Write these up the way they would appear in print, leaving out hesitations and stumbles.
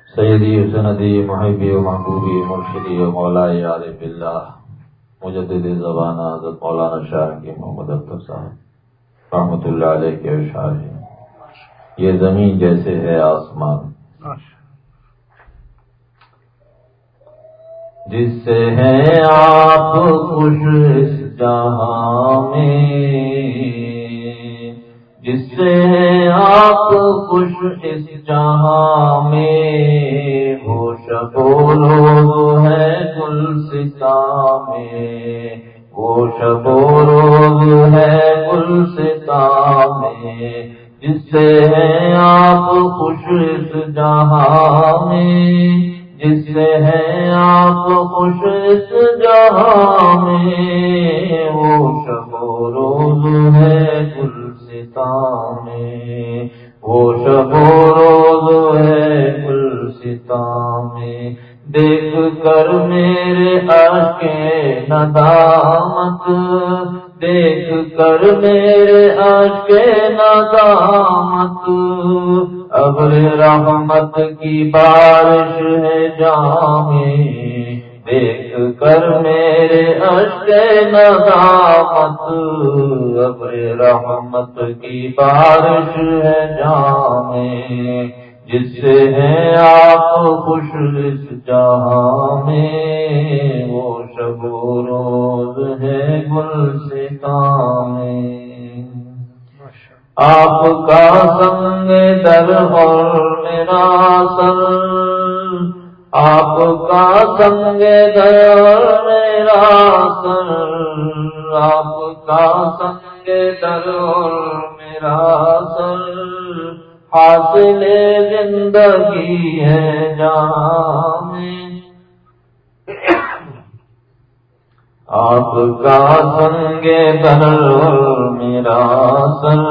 سیدی سندی محبی و محبوبی مرشدی و مولائی عارف اللہ مجدد زبانہ حضرت مولانا شاہ کی محمد اختر صاحب رحمۃ اللہ علیہ کے اشعار ہیں. یہ زمین جیسے ہے آسمان، جس سے ہیں آپ خوش اس جہاں میں، جس سے ہیں آپ خوش اس جہاں میں، وہ شب و روز ہے گلستاں میں، وہ شب و روز ہے گلستاں میں، جس سے ہیں آپ خوش اس جہاں میں، جس سے ہیں آپ خوش اس جہاں میں، وہ شب و روز ہے گلستاں میں، وہ شب و روز ہے گلستاں میں. دیکھ کر میرے اشک ندامت، دیکھ کر میرے اشک ندامت، ابر رحمت کی بارش ہے جہاں میں، دیکھ کر میرے اشک ندامت، ابر رحمت کی بارش ہے جہاں میں، جس سے ہیں آپ خوش اس جہاں میں، وہ شب و روز ہے گلستاں میں. آپ کا سنگ در اور میرا سر، آپ کا سنگ در اور میرا سر، آپ کا سنگ در اور میرا سر، حاصل زندگی ہے جہاں میں. آپ کا سنگ در اور میرا سر،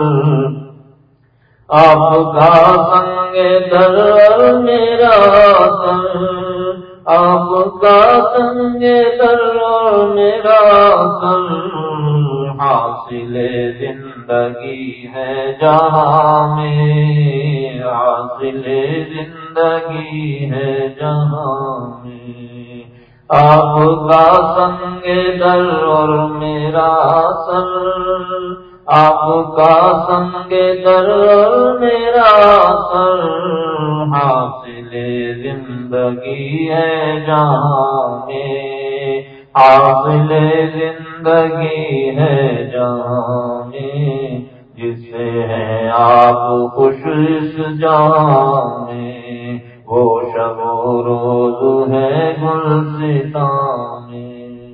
آپ کا سنگ در اور میرا سر، آپ کا سنگ در اور میرا سر، حاصل زندگی ہے جہاں میں، حاصل زندگی ہے جہاں میں. آپ کا سنگ در اور میرا سر، آپ کا سنگ در اور میرا سر، حاصل زندگی ہے جہاں میں، حاصل زندگی ہے جہاں میں، جس سے ہیں آپ خوش اس جہاں میں، وہ شب و روز ہے گلستاں میں.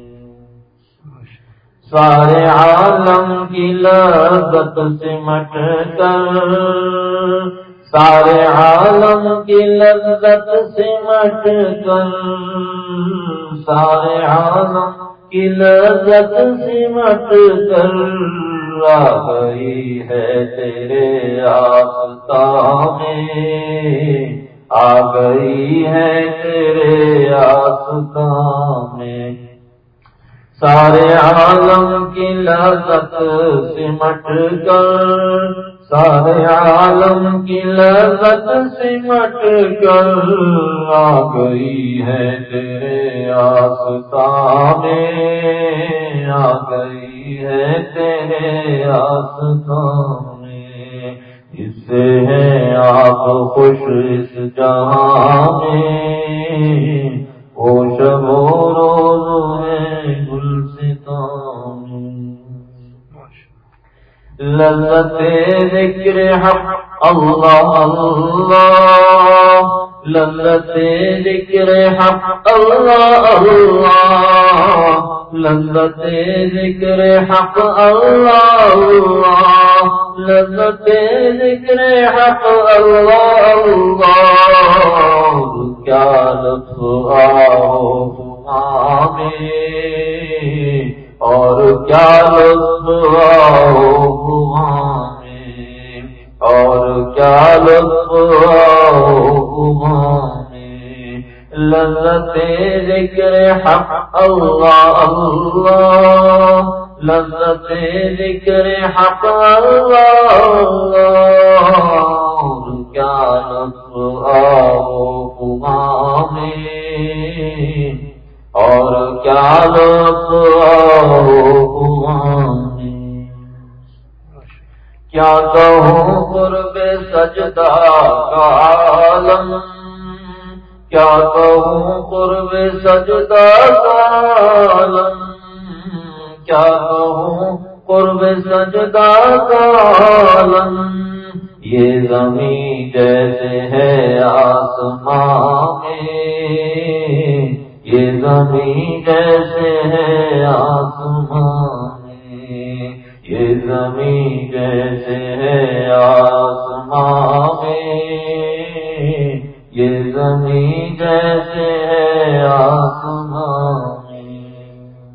سارے عالم کی لذت سمٹ کر، سارے عالم کی لذت سمٹ کر، سارے عالم کی لذت سمٹ کر، آ گئی ہے تیرے آستاں میں، آ گئی ہے تیرے آستاں میں. سارے عالم کی لذت سمٹ کر، سارے عالم کی لذت سمٹ کر، آ گئی ہے تیرے آستاں میں، آ گئی ہے تیرے آستاں میں، جس سے ہیں آپ خوش اس جہاں میں، وہ شب و روز ہے گلستاں میں. لذت ذکر حق اللہ اللہ، لذت ذکر حق اللہ اللہ، لذت ذکر حق اللہ اللہ، لذت ذکر حق اللہ اللہ. کیا لطف آؤ میں، اور کیا لطف آؤ میں، اور کیا لطف آؤ میں. لذت ذکر حق اللہ اللہ، لذت ذکر حق اللہ اللہ. کیا لطف آؤ سجدہ کا عالم، کیا کہوں قرب سجدہ کا عالم، کیا کہوں قرب سجدہ کا عالم، یہ زمین جیسے ہے آسمان میں، یہ زمین جیسے ہے آسمان میں، یہ زمین جیسے ہے آسمان میں، یہ زمین جیسے ہے آسمان میں،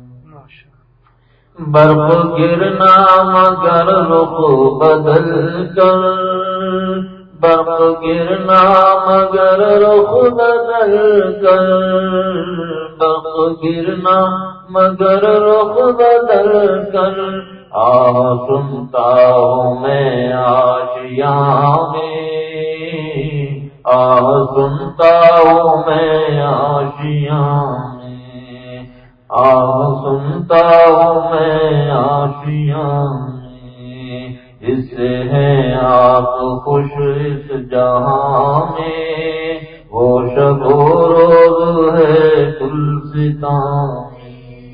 برف گرنا مگر رخ بدل کر، برف گرنا مگر رخ بدل کر، برف گرنا مگر رخ بدل کر، سنتا ہوں میں آشیاں میں، سنتا ہوں میں آشیاں میں، سنتا ہوں میں آشیاں میں، جس سے ہیں آپ خوش اس جہاں میں، وہ شب و روز ہے گلستان میں،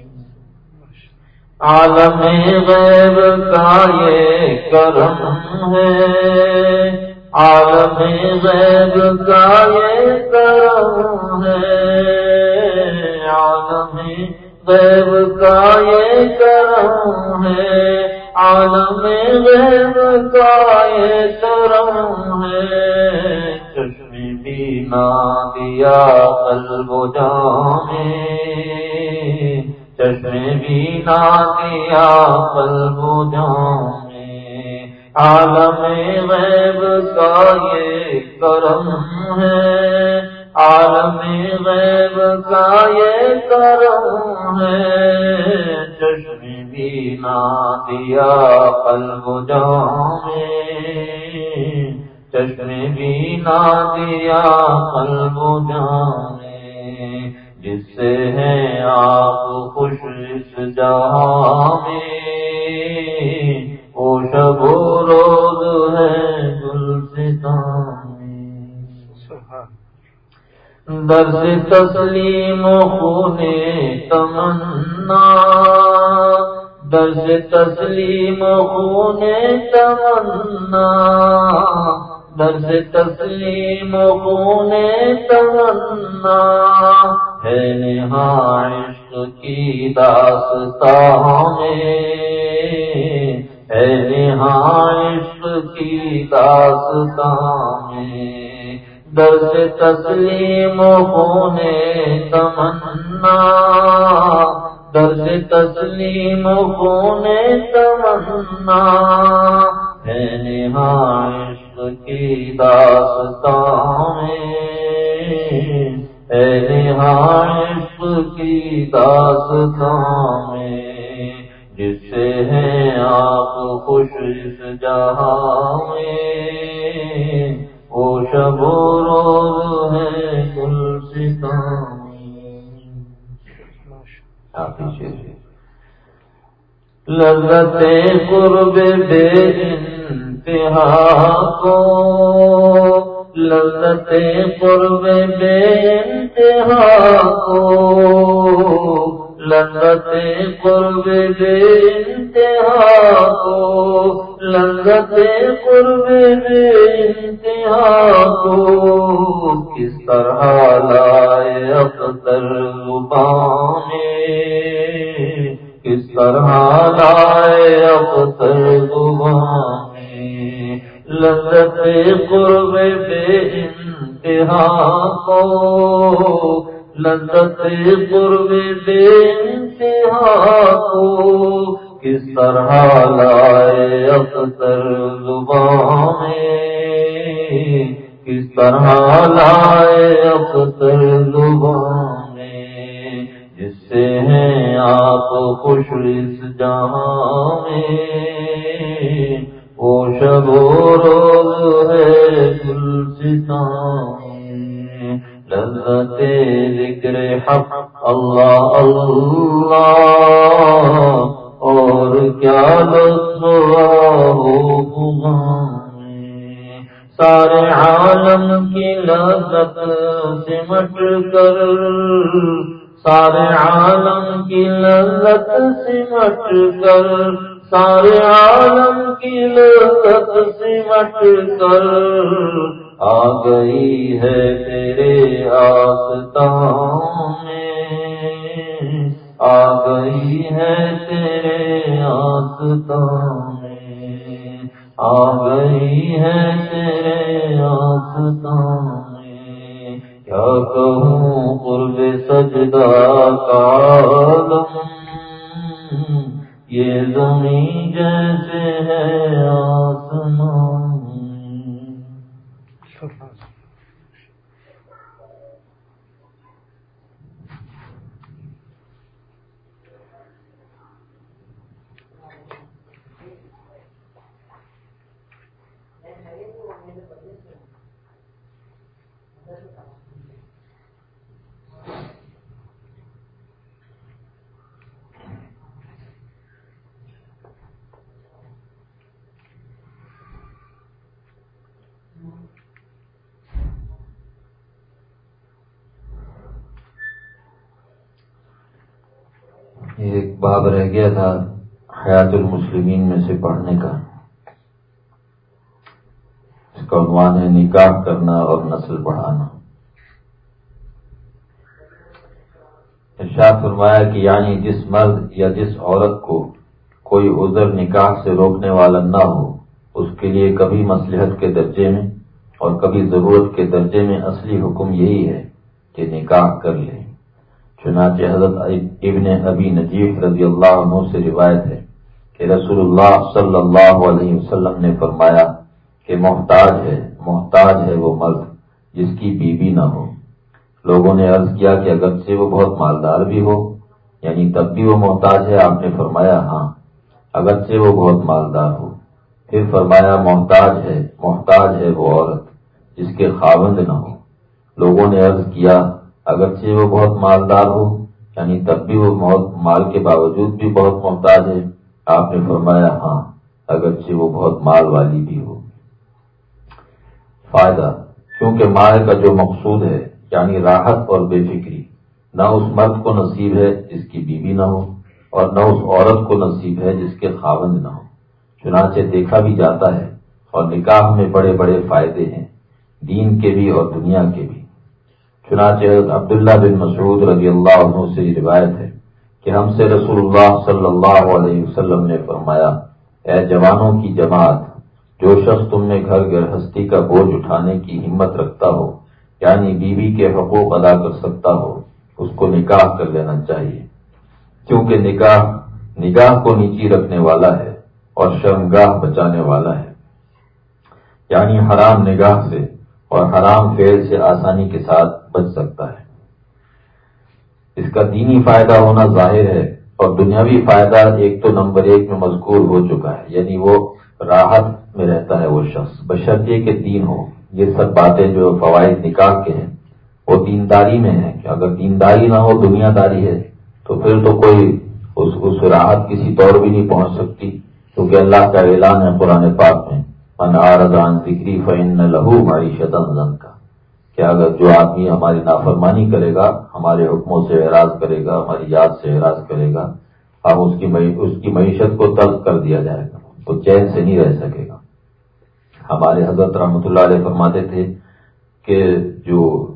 عالم غیب کا یہ کرم ہے، عالم غیب کا یہ کرم ہے، عالم غیب کا یہ کرم ہے، عالم غیب کا یہ کرم ہے، چشم بینا دیا قلب و جان میں، چشم بینا دیا قلب و جان میں، عالم غیب کا یہ کرم ہے، عالم غیب کا یہ کرم ہے، چشم بینا دیا قلب و جان میں، چشم بینا دیا قلب و جان میں، جس سے ہیں آپ خوش اس جہاں میں، وہ شب و روز ہے گلستان میں، درس تسلیم و خون تمنا، درس تسلیم و خون تمنا، درس تسلیم و خون تمنا، ہے نہاں عشق کی داستان میں، ہے نہاں عشق کی داستان میں، درس تسلیم و خون تمنا، درس تسلیم و خون تمنا، ہے نہاں عشق کی داستان میں، ہے نہاں عشق کی داستان میں، جس سے ہیں آپ خوش اس جہاں میں، وہ شب و روز ہے گلستان میں، لذت قرب بے انتہا کو، لذت قرب بے انتہا کو، لذت قرب بے انتہا کو، لذت قرب بے انتہا کو، کس طرح لائے اختر زبان میں، کس طرح لائے اختر زبان میں، لذت قرب بے انتہا کو، لذت قرب بے انتہا کو، کس طرح لائے اختر زبان میں، کس طرح لائے اختر زبان میں، جس سے ہیں آپ خوش اس جہاں میں، وہ شب و روز ہے گلستان میں، لذت ذکر حق اللہ اللہ، اور کیا لطف ہو غم میں، سارے عالم کی لذت سمٹ کر، سارے عالم کی لذت سمٹ کر، سارے عالم کی لذت سمٹ کر آ گئی ہے تیرے آستان میں، آ گئی ہے تیرے آستان میں، آ گئی ہے تیرے آستان میں، کیا کہوں قرب سجدہ کا عالم، یہ زمین جیسے ہے آسمان۔ ایک باب رہ گیا تھا حیات المسلمین میں سے پڑھنے کا، اس کا عنوان ہے نکاح کرنا اور نسل بڑھانا۔ ارشاد فرمایا کہ یعنی جس مرد یا جس عورت کو کوئی عذر نکاح سے روکنے والا نہ ہو، اس کے لیے کبھی مصلحت کے درجے میں اور کبھی ضرورت کے درجے میں اصلی حکم یہی ہے کہ نکاح کر لے۔ چنانچہ حضرت ابن ابی نجیح رضی اللہ عنہ سے روایت ہے کہ رسول اللہ صلی اللہ علیہ وسلم نے فرمایا کہ محتاج ہے وہ مرد جس کی بیوی نہ ہو۔ لوگوں نے عرض کیا کہ اگرچہ وہ بہت مالدار بھی ہو، یعنی تب بھی وہ محتاج ہے؟ آپ نے فرمایا ہاں، اگرچہ وہ بہت مالدار ہو۔ پھر فرمایا محتاج ہے وہ عورت جس کے خاوند نہ ہو۔ لوگوں نے عرض کیا اگرچہ وہ بہت مالدار ہو، یعنی تب بھی وہ مال کے باوجود بھی بہت محتاج ہے؟ آپ نے فرمایا ہاں، اگرچہ وہ بہت مال والی بھی ہو۔ فائدہ، کیونکہ مال کا جو مقصود ہے یعنی راحت اور بے فکری، نہ اس مرد کو نصیب ہے جس کی بیوی نہ ہو، اور نہ اس عورت کو نصیب ہے جس کے خاوند نہ ہو۔ چنانچہ دیکھا بھی جاتا ہے اور نکاح میں بڑے بڑے فائدے ہیں، دین کے بھی اور دنیا کے بھی۔ چنانچہ حضرت عبداللہ بن مسعود رضی اللہ عنہ سے روایت ہے کہ ہم سے رسول اللہ صلی اللہ علیہ وسلم نے فرمایا، اے جوانوں کی جماعت، جو شخص تم میں گھر گرہستی کا بوجھ اٹھانے کی ہمت رکھتا ہو، یعنی بیوی کے حقوق ادا کر سکتا ہو، اس کو نکاح کر لینا چاہیے، کیونکہ نگاہ کو نیچی رکھنے والا ہے اور شرمگاہ بچانے والا ہے، یعنی حرام نگاہ سے اور حرام فعل سے آسانی کے ساتھ بچ سکتا ہے۔ اس کا دینی فائدہ ہونا ظاہر ہے، اور دنیاوی فائدہ ایک تو نمبر 1 میں مذکور ہو چکا ہے، یعنی وہ راحت میں رہتا ہے وہ شخص، بشرطیے کہ دین ہو۔ یہ سب باتیں جو فوائد نکاح کے ہیں وہ دینداری میں ہیں، کہ اگر دینداری نہ ہو، دنیا داری ہے، تو پھر تو کوئی اس راحت کسی طور بھی نہیں پہنچ سکتی، کیونکہ اللہ کا اعلان ہے قرآن پاک میں، من اعرض عن ذکری فإن لہ معیشۃ ضنکا، کہ اگر جو آدمی ہماری نافرمانی کرے گا، ہمارے حکموں سے اعراض کرے گا، ہماری یاد سے اعراض کرے گا، اب اس کی معیشت کو تلخ کر دیا جائے گا، وہ چین سے نہیں رہ سکے گا۔ ہمارے حضرت رحمۃ اللہ علیہ فرماتے تھے کہ جو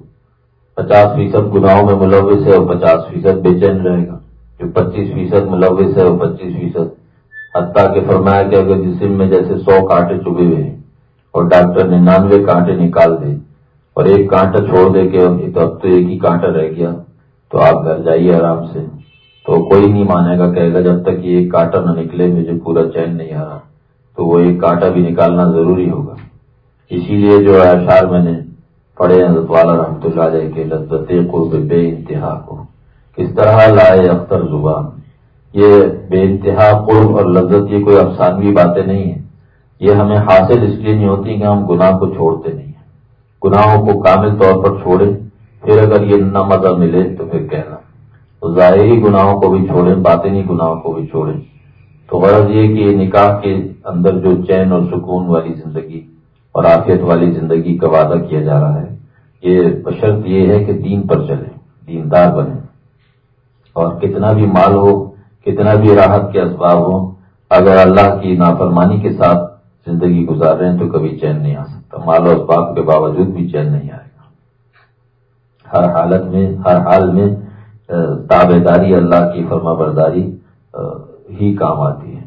50% گناہوں میں ملوث ہے وہ 50% بے چین رہے گا، جو 25% ملوث ہے وہ 25%، حتیٰ کہ فرمایا کہ اگر جسم میں جیسے 100 کانٹے چبھے ہوئے ہیں اور ڈاکٹر 99 کانٹے نکال دے اور ایک کانٹا چھوڑ دے کہ اب تو ایک ہی کانٹا رہ گیا، تو آپ گھر جائیے آرام سے، تو کوئی نہیں مانے گا، کہے گا جب تک یہ ایک کانٹا نہ نکلے مجھے پورا چین نہیں آ رہا، تو وہ ایک کانٹا بھی نکالنا ضروری ہوگا۔ اسی لیے جو اشعار میں نے پڑھے حضرت والا رحمۃ اللہ علیہ کے لذت قرب بے انتہا کو کس طرح لائے اختر زبان، یہ بے انتہا قرب اور لذت یہ کوئی افسانوی باتیں نہیں ہیں، یہ ہمیں حاصل اس لیے نہیں ہوتی کہ ہم گناہ کو چھوڑتے نہیں ہیں، گناہوں کو کامل طور پر چھوڑیں، پھر اگر یہ نہ مزہ ملے تو پھر کہنا، تو ظاہری گناہوں کو بھی چھوڑیں، باطنی گناہوں کو بھی چھوڑیں۔ تو غرض یہ کہ نکاح کے اندر جو چین اور سکون والی زندگی اور عافیت والی زندگی کا وعدہ کیا جا رہا ہے. یہ بشرط یہ ہے کہ دین پر چلے، دیندار بنے، اور کتنا بھی مال ہو، کتنا بھی راحت کے اسباب ہو، اگر اللہ کی نافرمانی کے ساتھ زندگی گزار رہے ہیں تو کبھی چین نہیں آ سکتا. مال و اسباب کے باوجود بھی چین نہیں آئے گا. ہر حالت میں، ہر حال میں تابع داری، اللہ کی فرما برداری ہی کام آتی ہے.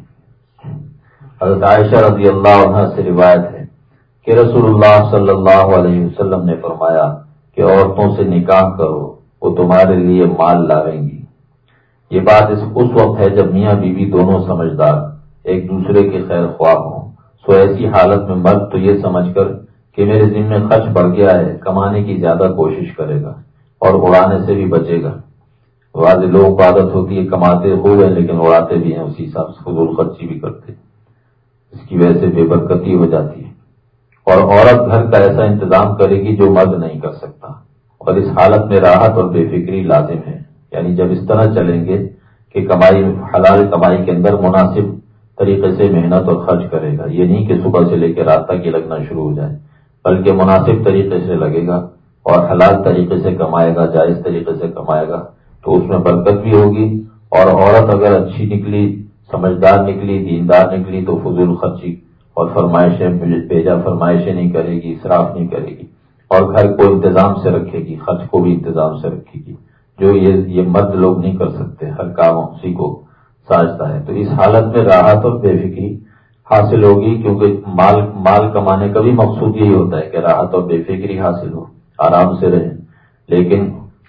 حضرت عائشہ رضی اللہ عنہ سے روایت ہے کہ رسول اللہ صلی اللہ علیہ وسلم نے فرمایا کہ عورتوں سے نکاح کرو، وہ تمہارے لیے مال لاویں گی. یہ بات اس وقت ہے جب میاں بیوی دونوں سمجھدار، ایک دوسرے کے خیر خواہ ہوں. سو ایسی حالت میں مرد تو یہ سمجھ کر کہ میرے ذمہ خرچ بڑھ گیا ہے، کمانے کی زیادہ کوشش کرے گا اور اڑانے سے بھی بچے گا. بعض لوگوں کو عادت ہوتی ہے کماتے خوب ہیں لیکن اڑاتے بھی ہیں، اسی حساب سے فضول خرچی بھی کرتے ہیں. اس کی وجہ سے بے برکتی ہو جاتی ہے. اور عورت گھر کا ایسا انتظام کرے گی جو مرد نہیں کر سکتا. اور اس حالت میں راحت اور بے فکری لازم ہے. یعنی جب اس طرح چلیں گے کہ کمائی، حلال کمائی کے اندر مناسب طریقے سے محنت اور خرچ کرے گا. یہ نہیں کہ صبح سے لے کے رات تک یہ لگنا شروع ہو جائے، بلکہ مناسب طریقے سے لگے گا اور حلال طریقے سے کمائے گا، جائز طریقے سے کمائے گا تو اس میں برکت بھی ہوگی. اور عورت اگر اچھی نکلی، سمجھدار نکلی، دیندار نکلی تو فضول خرچی اور فرمائشیں، بیجا فرمائشیں نہیں کرے گی، اسراف نہیں کرے گی، اور گھر کو انتظام سے رکھے گی، خرچ کو بھی انتظام سے رکھے گی، جو یہ مرد لوگ نہیں کر سکتے. ہر کام اسی کو ساجتا ہے. تو اس حالت میں راحت اور بے فکری حاصل ہوگی، کیونکہ مال کمانے کا بھی مقصود یہی ہوتا ہے کہ راحت اور بے فکری حاصل ہو، آرام سے رہیں. لیکن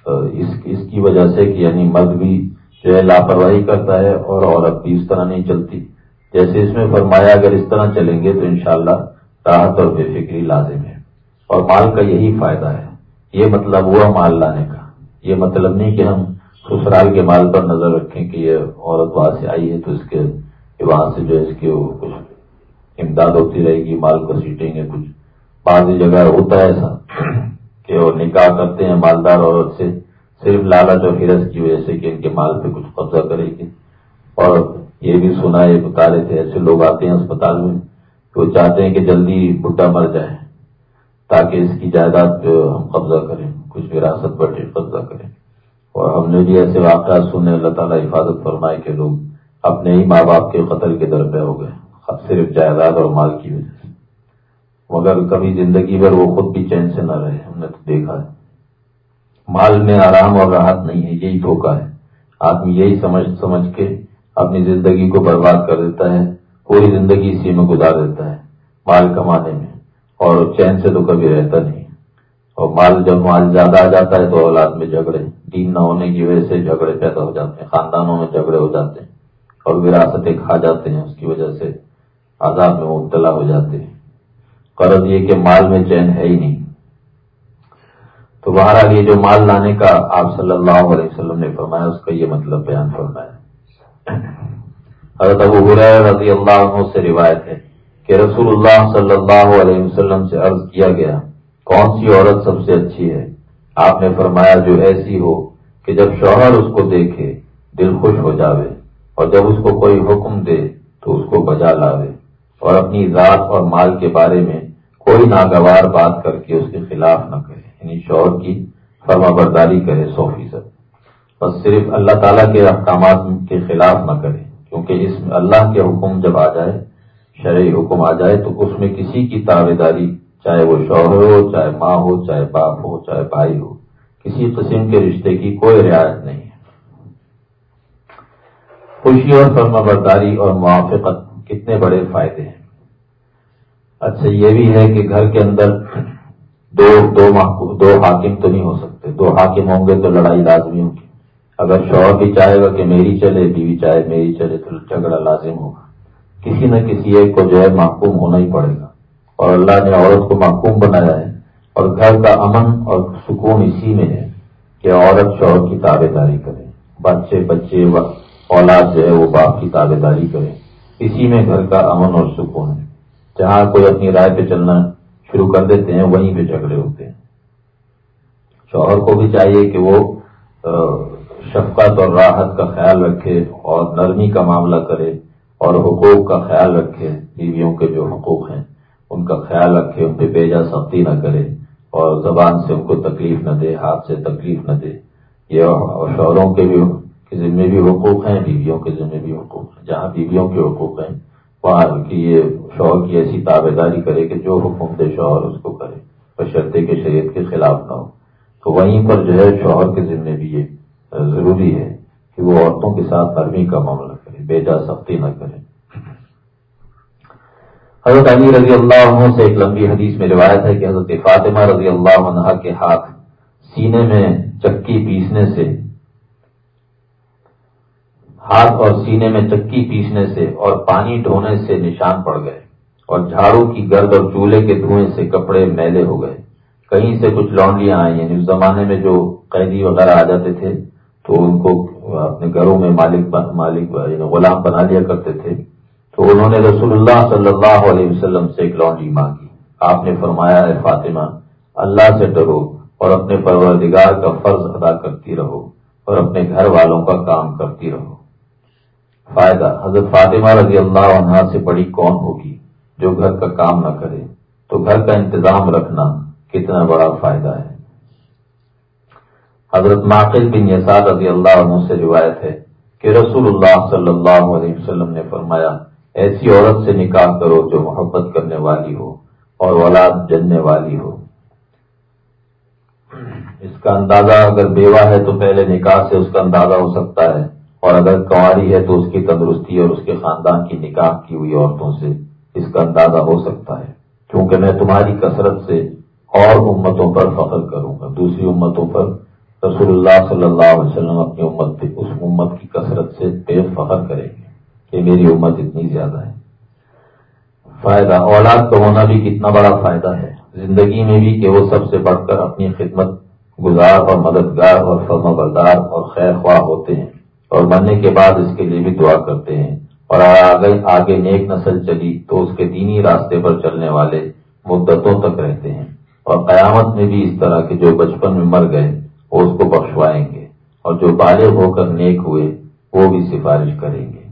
اس کی وجہ سے کہ یعنی مرد بھی جو ہے لاپرواہی کرتا ہے اور عورت بھی اس طرح نہیں چلتی. جیسے اس میں فرمایا اگر اس طرح چلیں گے تو انشاءاللہ راحت اور بے فکری لازم ہے. اور مال کا یہی فائدہ ہے. یہ مطلب ہوا مال لانے کا. یہ مطلب نہیں کہ ہم سسرال کے مال پر نظر رکھیں کہ یہ عورت وہاں سے آئی ہے تو اس کے وہاں سے جو ہے اس کی کچھ امداد ہوتی رہے گی، مال کو سیٹیں گے. کچھ بعض جگہ ہوتا ہے ایسا کہ وہ نکاح کرتے ہیں مالدار عورت سے صرف لالچ اور ہرس کی وجہ سے کہ ان کے مال پہ کچھ قبضہ کرے گی. اور یہ بھی سنا، یہ بتا رہے تھے ایسے لوگ آتے ہیں اسپتال میں کہ وہ چاہتے ہیں کہ جلدی بڈھا مر جائے تاکہ اس کی جائیداد پہ ہم قبضہ کریں، کچھ وراثت پر قبضہ کریں. اور ہم نے بھی ایسے واقعات سنے. اللہ تعالیٰ حفاظت فرمائے کہ لوگ اپنے ہی ماں باپ کے قتل کے در پہ ہو گئے صرف جائیداد اور مال کی وجہ سے، مگر کبھی زندگی بھر وہ خود بھی چین سے نہ رہے. ہم نے تو دیکھا ہے مال میں آرام اور راحت نہیں ہے، یہی دھوکہ ہے. آدمی یہی سمجھ کے اپنی زندگی کو برباد کر دیتا ہے، پوری زندگی اسی میں گزار دیتا ہے مال کمانے میں، اور چین سے تو کبھی رہتا نہیں. اور جب مال زیادہ آ جاتا ہے تو اولاد میں جھگڑے، دین نہ ہونے کی وجہ سے جھگڑے پیدا ہو جاتے ہیں، خاندانوں میں جھگڑے ہو جاتے ہیں اور وراثتیں کھا جاتے ہیں. اس کی وجہ سے عذاب میں مبتلا ہو جاتے ہیں. غرض یہ کہ مال میں چین ہے ہی نہیں. تو بہرحال یہ جو مال لانے کا آپ صلی اللہ علیہ وسلم نے فرمایا اس کا یہ مطلب بیان فرمایا. حضرت ابو ہریرہ رضی اللہ عنہ سے روایت ہے کہ رسول اللہ صلی اللہ علیہ وسلم سے عرض کیا گیا کون سی عورت سب سے اچھی ہے؟ آپ نے فرمایا جو ایسی ہو کہ جب شوہر اس کو دیکھے دل خوش ہو جاوے، اور جب اس کو کوئی حکم دے تو اس کو بجا لاوے، اور اپنی ذات اور مال کے بارے میں کوئی ناگوار بات کر کے اس کے خلاف نہ کرے. یعنی شوہر کی فرما برداری کرے 100%، بس صرف اللہ تعالیٰ کے احکامات کے خلاف نہ کرے. کیونکہ اس میں اللہ کے حکم جب آ جائے، شرعی حکم آ جائے تو اس میں کسی کی تابع داری، چاہے وہ شوہر ہو، چاہے ماں ہو، چاہے باپ ہو، چاہے بھائی ہو، کسی قسم کے رشتے کی کوئی رعایت نہیں ہے. خوشی اور فرما برداری اور موافقت کتنے بڑے فائدے ہیں. اچھا یہ بھی ہے کہ گھر کے اندر دو حاکم تو نہیں ہو سکتے. 2 حاکم ہوں گے تو لڑائی لازمی ہوگی. اگر شوہر بھی چاہے گا کہ میری چلے، بیوی چاہے میری چلے، تو جھگڑا لازم ہوگا. کسی نہ کسی ایک کو جو ہے محکوم ہونا ہی پڑے گا. اور اللہ نے عورت کو محکوم بنایا ہے، اور گھر کا امن اور سکون اسی میں ہے کہ عورت شوہر کی تابع داری کرے، بچے اولاد جو ہے وہ باپ کی تابع داری کرے. اسی میں گھر کا امن اور سکون ہے. جہاں کوئی اپنی رائے پہ چلنا شروع کر دیتے ہیں وہیں پہ جھگڑے ہوتے ہیں. شوہر کو بھی چاہیے کہ وہ شفقت اور راحت کا خیال رکھے اور نرمی کا معاملہ کرے اور حقوق کا خیال رکھے. بیویوں کے جو حقوق ہیں ان کا خیال رکھے، ان پہ بیجا سختی نہ کرے اور زبان سے ان کو تکلیف نہ دے، ہاتھ سے تکلیف نہ دے۔ یہ شوہروں کے بھی ذمے بھی حقوق ہیں، بیویوں کے ذمے بھی حقوق ہیں۔ جہاں بیویوں کے حقوق ہیں وہاں کی یہ شوہر کی ایسی تابع داری کرے کہ جو حکم دے شوہر اس کو کرے، بشرطے کہ شریعت کے خلاف نہ ہو۔ تو وہیں پر جو ہے شوہر کے ذمے بھی یہ ضروری ہے کہ وہ عورتوں کے ساتھ نرمی کا معاملہ کرے، بیجا سختی نہ کرے۔ حضرت علی رضی اللہ عنہ سے ایک لمبی حدیث میں روایت ہے کہ حضرت فاطمہ رضی اللہ عنہا کے ہاتھ سینے میں چکی پیسنے سے، ہاتھ اور سینے میں چکی پیسنے سے اور پانی ڈھونے سے نشان پڑ گئے، اور جھاڑو کی گرد اور چولہے کے دھوئیں سے کپڑے میلے ہو گئے۔ کہیں سے کچھ لونڈیاں آئی، یعنی اس زمانے میں جو قیدی وغیرہ آ جاتے تھے تو ان کو اپنے گھروں میں مالک یعنی غلام بنا لیا کرتے تھے، تو انہوں نے رسول اللہ صلی اللہ علیہ وسلم سے ایک لونڈی مانگی۔ آپ نے فرمایا، اے فاطمہ، اللہ سے ڈرو اور اپنے پروردگار کا فرض ادا کرتی رہو اور اپنے گھر والوں کا کام کرتی رہو۔ فائدہ، حضرت فاطمہ رضی اللہ عنہا سے بڑی کون ہوگی جو گھر کا کام نہ کرے؟ تو گھر کا انتظام رکھنا کتنا بڑا فائدہ ہے۔ حضرت معقل بن یسار رضی اللہ عنہ سے روایت ہے کہ رسول اللہ صلی اللہ علیہ وسلم نے فرمایا، ایسی عورت سے نکاح کرو جو محبت کرنے والی ہو اور اولاد جننے والی ہو۔ اس کا اندازہ اگر بیوہ ہے تو پہلے نکاح سے اس کا اندازہ ہو سکتا ہے، اور اگر کنواری ہے تو اس کی تندرستی اور اس کے خاندان کی نکاح کی ہوئی عورتوں سے اس کا اندازہ ہو سکتا ہے، کیونکہ میں تمہاری کثرت سے اور امتوں پر فخر کروں گا۔ دوسری امتوں پر رسول اللہ صلی اللہ علیہ وسلم اپنی امت اس امت کی کثرت سے بے فخر کریں گے کہ میری امت اتنی زیادہ ہے۔ فائدہ، اولاد کا ہونا بھی کتنا بڑا فائدہ ہے زندگی میں بھی، کہ وہ سب سے بڑھ کر اپنی خدمت گزار اور مددگار اور فرمانبردار اور خیر خواہ ہوتے ہیں، اور مرنے کے بعد اس کے لیے بھی دعا کرتے ہیں، اور آگے نیک نسل چلی تو اس کے دینی راستے پر چلنے والے مدتوں تک رہتے ہیں، اور قیامت میں بھی اس طرح کے جو بچپن میں مر گئے وہ اس کو بخشوائیں گے، اور جو بالغ ہو کر نیک ہوئے وہ بھی سفارش کریں گے۔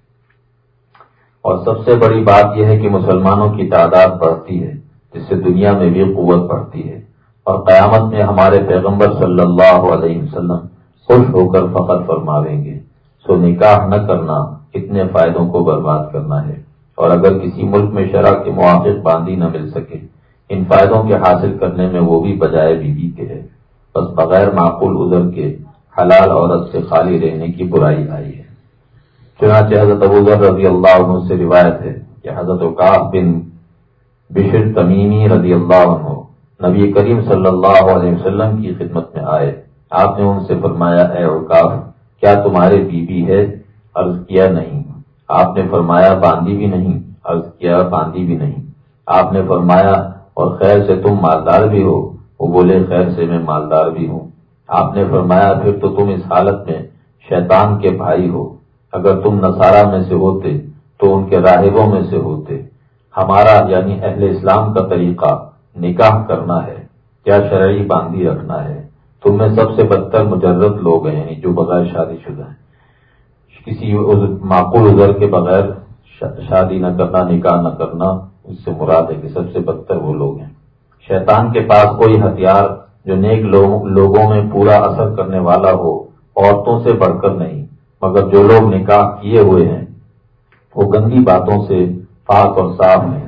اور سب سے بڑی بات یہ ہے کہ مسلمانوں کی تعداد بڑھتی ہے، جس سے دنیا میں بھی قوت بڑھتی ہے، اور قیامت میں ہمارے پیغمبر صلی اللہ علیہ وسلم خوش ہو کر فخر فرماویں گے۔ سو نکاح نہ کرنا اتنے فائدوں کو برباد کرنا ہے، اور اگر کسی ملک میں شرع کے موافق باندی نہ مل سکے ان فائدوں کے حاصل کرنے میں وہ بھی بجائے بیوی کے ہے، بس بغیر معقول عذر کے حلال عورت سے خالی رہنے کی برائی آئی ہے۔ چنانچہ حضرت ابو ذر رضی اللہ عنہ سے روایت ہے کہ حضرت عکاف بن بشر تمیمی رضی اللہ عنہ نبی کریم صلی اللہ علیہ وسلم کی خدمت میں آئے۔ آپ نے ان سے فرمایا، اے عکاف، کیا تمہارے بیوی ہے؟ عرض کیا نہیں۔ آپ نے فرمایا، باندی بھی نہیں؟ عرض کیا باندی بھی نہیں۔ آپ نے فرمایا، اور خیر سے تم مالدار بھی ہو؟ وہ بولے، خیر سے میں مالدار بھی ہوں۔ آپ نے فرمایا، پھر تو تم اس حالت میں شیطان کے بھائی ہو، اگر تم نصارہ میں سے ہوتے تو ان کے راہبوں میں سے ہوتے۔ ہمارا یعنی اہل اسلام کا طریقہ نکاح کرنا ہے، کیا شرعی باندی رکھنا ہے؟ تم میں سب سے بدتر مجرد لوگ ہیں، یعنی جو بغیر شادی شدہ ہیں، کسی معقول عذر کے بغیر شادی نہ کرنا، نکاح نہ کرنا، اس سے مراد ہے کہ سب سے بدتر وہ لوگ ہیں۔ شیطان کے پاس کوئی ہتھیار جو نیک لوگوں میں پورا اثر کرنے والا ہو عورتوں سے بڑھ کر نہیں، مگر جو لوگ نکاح کیے ہوئے ہیں وہ گندی باتوں سے پاک اور صاف ہیں۔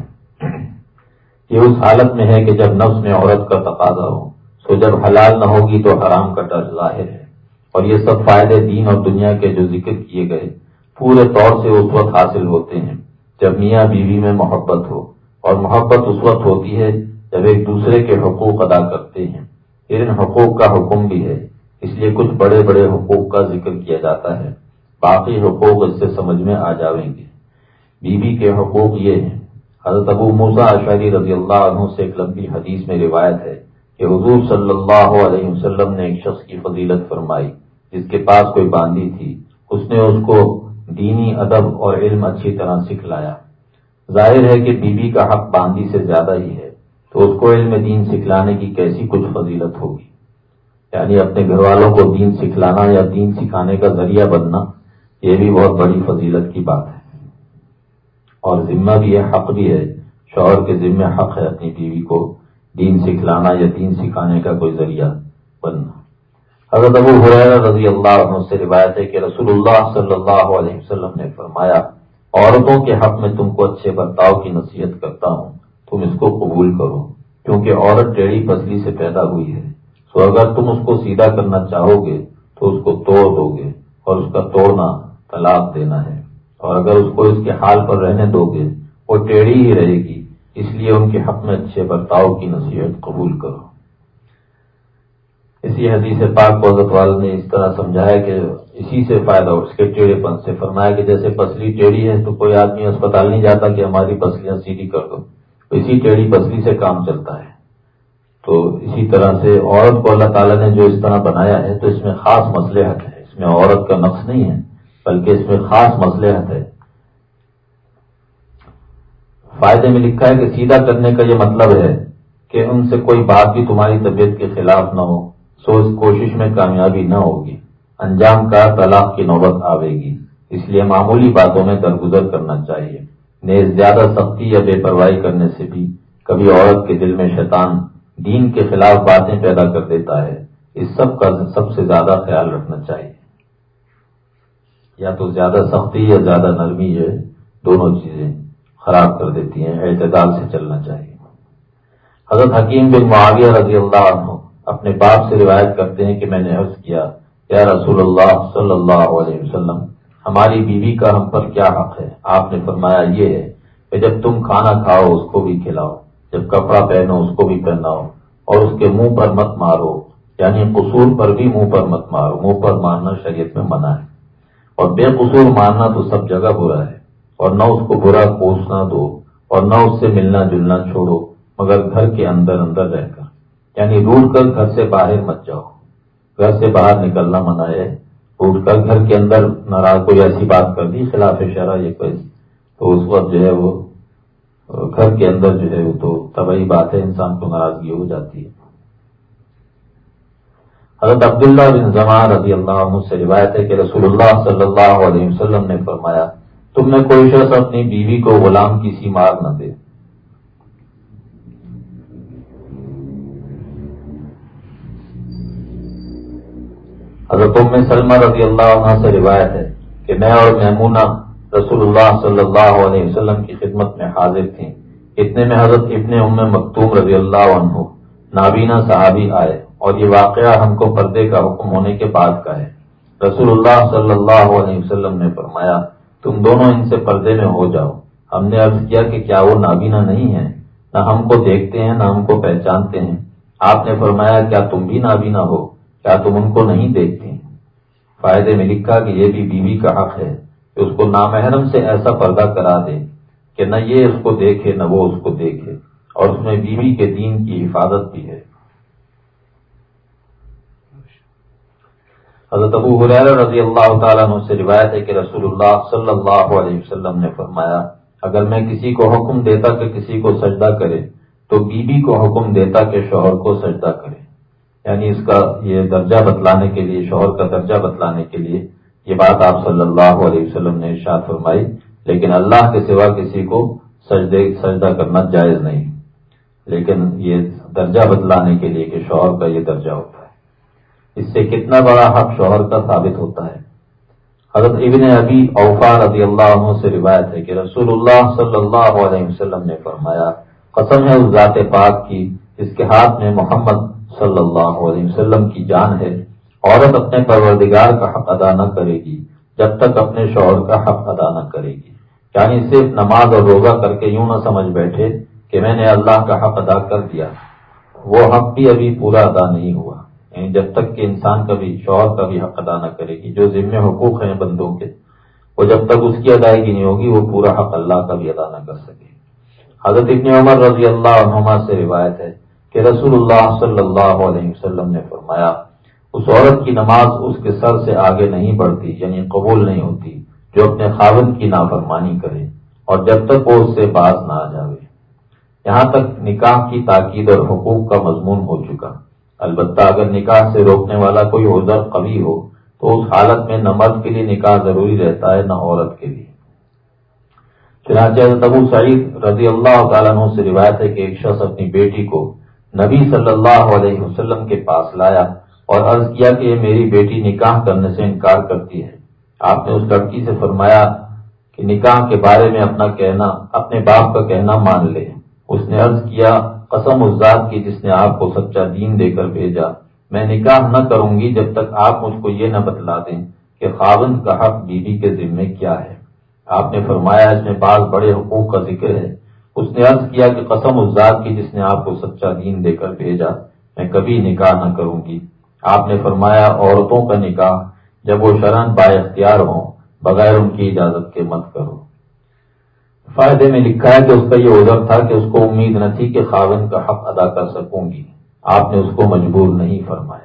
یہ اس حالت میں ہے کہ جب نفس میں عورت کا تقاضا ہو، سو جب حلال نہ ہوگی تو حرام کا ڈر ظاہر ہے، اور یہ سب فائدے دین اور دنیا کے جو ذکر کیے گئے پورے طور سے اس وقت حاصل ہوتے ہیں جب میاں بیوی میں محبت ہو، اور محبت اس وقت ہوتی ہے جب ایک دوسرے کے حقوق ادا کرتے ہیں۔ پھر ان حقوق کا حکم بھی ہے، اس لیے کچھ بڑے بڑے حقوق کا ذکر کیا جاتا ہے، باقی حقوق اس سے سمجھ میں آ جاویں گے۔ بیوی کے حقوق یہ ہیں۔ حضرت ابو موسیٰ اشعری رضی اللہ عنہ سے ایک لمبی حدیث میں روایت ہے کہ حضور صلی اللہ علیہ وسلم نے ایک شخص کی فضیلت فرمائی جس کے پاس کوئی باندی تھی، اس نے اس کو دینی ادب اور علم اچھی طرح سکھلایا۔ ظاہر ہے کہ بیوی کا حق باندی سے زیادہ ہی ہے، تو اس کو علم دین سکھلانے کی کیسی کچھ فضیلت ہوگی، یعنی اپنے گھر والوں کو دین سکھلانا یا دین سکھانے کا ذریعہ بننا، یہ بھی بہت بڑی فضیلت کی بات ہے، اور ذمہ بھی ہے، حق بھی ہے شوہر کے ذمہ حق ہے اپنی بیوی کو دین سکھلانا یا دین سکھانے کا کوئی ذریعہ بننا۔ حضرت ابو ہریرہ رضی اللہ عنہ سے روایت ہے کہ رسول اللہ صلی اللہ علیہ وسلم نے فرمایا، عورتوں کے حق میں تم کو اچھے برتاؤ کی نصیحت کرتا ہوں، تم اس کو قبول کرو، کیونکہ عورت ٹیڑھی پسلی سے پیدا ہوئی ہے، تو اگر تم اس کو سیدھا کرنا چاہو گے تو اس کو توڑ دو گے، اور اس کا توڑنا طلاق دینا ہے، اور اگر اس کو اس کے حال پر رہنے دو گے وہ ٹیڑھی ہی رہے گی، اس لیے ان کے حق میں اچھے برتاؤ کی نصیحت قبول کرو۔ اسی حدیث پاک کو حضرت والا نے اس طرح سمجھایا کہ اسی سے فائدہ ہو، اس کے ٹیڑھے پن سے، فرمایا کہ جیسے پسلی ٹیڑھی ہے تو کوئی آدمی اسپتال نہیں جاتا کہ ہماری پسلیاں سیدھی کر دو، اسی ٹیڑھی پسلی سے کام چلتا ہے۔ تو اسی طرح سے عورت کو اللہ تعالیٰ نے جو اس طرح بنایا ہے تو اس میں خاص مصلحت ہے، اس میں عورت کا نقص نہیں ہے بلکہ اس میں خاص مصلحت ہے۔ فائدے میں لکھا ہے کہ سیدھا کرنے کا یہ مطلب ہے کہ ان سے کوئی بات بھی تمہاری طبیعت کے خلاف نہ ہو، سو اس کوشش میں کامیابی نہ ہوگی، انجام کا طلاق کی نوبت آئے گی، اس لیے معمولی باتوں میں درگزر کرنا چاہیے۔ نیز زیادہ سختی یا بے پرواہی کرنے سے بھی کبھی عورت کے دل میں شیطان دین کے خلاف باتیں پیدا کر دیتا ہے، اس سب کا سب سے زیادہ خیال رکھنا چاہیے۔ یا تو زیادہ سختی یا زیادہ نرمی، یہ دونوں چیزیں خراب کر دیتی ہیں، اعتدال سے چلنا چاہیے۔ حضرت حکیم بن معاویہ رضی اللہ عنہ اپنے باپ سے روایت کرتے ہیں کہ میں نے عرض کیا، یا رسول اللہ صلی اللہ علیہ وسلم، ہماری بیوی کا ہم پر کیا حق ہے؟ آپ نے فرمایا یہ ہے کہ جب تم کھانا کھاؤ اس کو بھی کھلاؤ، جب کپڑا پہنو اس کو بھی پہناؤ، اور اس کے منہ پر مت مارو، یعنی قصور پر بھی منہ پر مت مارو، منہ پر مارنا شریعت میں منع ہے، اور بے قصور مارنا تو سب جگہ برا ہے، اور نہ اس کو برا کوسنا دو اور نہ اس سے ملنا جلنا چھوڑو، مگر گھر کے اندر اندر رہ کر، یعنی روٹ کر گھر سے باہر مت جاؤ، گھر سے باہر نکلنا منع ہے، روٹ کر گھر کے اندر ناراض کوئی ایسی بات کر دی خلاف شرع یہ کوئی، تو اس وقت جو ہے وہ گھر کے اندر جو ہے وہ تو طبعی بات ہے، انسان کو ناراضگی ہو جاتی ہے۔ حضرت عبداللہ بن زمان رضی اللہ عنہ سے روایت ہے کہ رسول اللہ صلی اللہ علیہ وسلم نے فرمایا، تم میں کوئی شخص اپنی بیوی کو غلام کی سی مار نہ دے۔ حضرت ام سلمہ رضی اللہ عنہ سے روایت ہے کہ میں اور میمونہ رسول اللہ صلی اللہ علیہ وسلم کی خدمت میں حاضر تھیں، اتنے میں حضرت ابن ام مکتوم رضی اللہ عنہ نابینا صحابی آئے، اور یہ واقعہ ہم کو پردے کا حکم ہونے کے بعد کا ہے۔ رسول اللہ صلی اللہ علیہ وسلم نے فرمایا، تم دونوں ان سے پردے میں ہو جاؤ۔ ہم نے عرض کیا کہ کیا وہ نابینا نہیں ہیں؟ نہ ہم کو دیکھتے ہیں نہ ہم کو پہچانتے ہیں۔ آپ نے فرمایا، کیا تم بھی نابینا ہو؟ کیا تم ان کو نہیں دیکھتے؟ فائدے میں لکھا کہ یہ بھی بیوی کا حق ہے کہ اس کو نامحرم سے ایسا پردہ کرا دے کہ نہ یہ اس کو دیکھے نہ وہ اس کو دیکھے، اور اس میں بیوی کے دین کی حفاظت بھی ہے۔ حضرت ابو ہریرہ رضی اللہ تعالیٰ عنہ سے روایت ہے کہ رسول اللہ صلی اللہ علیہ وسلم نے فرمایا، اگر میں کسی کو حکم دیتا کہ کسی کو سجدہ کرے تو بیوی کو حکم دیتا کہ شوہر کو سجدہ کرے، یعنی اس کا یہ درجہ بتلانے کے لیے، شوہر کا درجہ بتلانے کے لیے یہ بات آپ صلی اللہ علیہ وسلم نے ارشاد فرمائی، لیکن اللہ کے سوا کسی کو سجدہ کرنا جائز نہیں، لیکن یہ درجہ بتلانے کے لیے کہ شوہر کا یہ درجہ ہوتا ہے۔ اس سے کتنا بڑا حق شوہر کا ثابت ہوتا ہے۔ حضرت ابن ابی اوفا رضی اللہ عنہ سے روایت ہے کہ رسول اللہ صلی اللہ علیہ وسلم نے فرمایا، قسم ہے اس ذات پاک کی جس کے ہاتھ میں محمد صلی اللہ علیہ وسلم کی جان ہے، عورت اپنے پروردگار کا حق ادا نہ کرے گی جب تک اپنے شوہر کا حق ادا نہ کرے گی، یعنی صرف نماز اور روزہ کر کے یوں نہ سمجھ بیٹھے کہ میں نے اللہ کا حق ادا کر دیا، وہ حق بھی ابھی پورا ادا نہیں ہوا، یعنی جب تک کہ انسان کا بھی شوہر کا بھی حق ادا نہ کرے گی، جو ذمہ حقوق ہیں بندوں کے، وہ جب تک اس کی ادائیگی نہیں ہوگی وہ پورا حق اللہ کا بھی ادا نہ کر سکے۔ حضرت ابن عمر رضی اللہ عنہما سے روایت ہے کہ رسول اللہ صلی اللہ علیہ وسلم نے فرمایا، اس عورت کی نماز اس کے سر سے آگے نہیں بڑھتی، یعنی قبول نہیں ہوتی، جو اپنے خاوند کی نافرمانی کرے، اور جب تک وہ اس سے باز نہ آ جاوے۔ یہاں تک نکاح کی تاکید اور حقوق کا مضمون ہو چکا۔ البتہ اگر نکاح سے روکنے والا کوئی عذر قوی ہو تو اس حالت میں نہ مرد کے لیے نکاح ضروری رہتا ہے نہ عورت کے لیے، چنانچہ حضرت ابو سعید رضی اللہ تعالیٰ عنہ سے روایت ہے کہ ایک شخص اپنی بیٹی کو نبی صلی اللہ علیہ وسلم کے پاس لایا اور عرض کیا کہ یہ میری بیٹی نکاح کرنے سے انکار کرتی ہے۔ آپ نے اس لڑکی سے فرمایا کہ نکاح کے بارے میں اپنے باپ کا کہنا مان لے۔ اس نے عرض کیا قسم اس ذات کی جس نے آپ کو سچا دین دے کر بھیجا، میں نکاح نہ کروں گی جب تک آپ مجھ کو یہ نہ بتلا دیں کہ خاوند کا حق بیوی کے ذمے کیا ہے۔ آپ نے فرمایا اس میں بعض بڑے حقوق کا ذکر ہے۔ اس نے عرض کیا کہ قسم اس ذات کی جس نے آپ کو سچا دین دے کر بھیجا، میں کبھی نکاح نہ کروں گی۔ آپ نے فرمایا عورتوں کا نکاح جب وہ شرعاً با اختیار ہوں بغیر ان کی اجازت کے مت کرو۔ فائدے میں لکھا ہے کہ اس کا یہ عذر تھا کہ اس کو امید نہ تھی کہ خاوند کا حق ادا کر سکوں گی، آپ نے اس کو مجبور نہیں فرمایا۔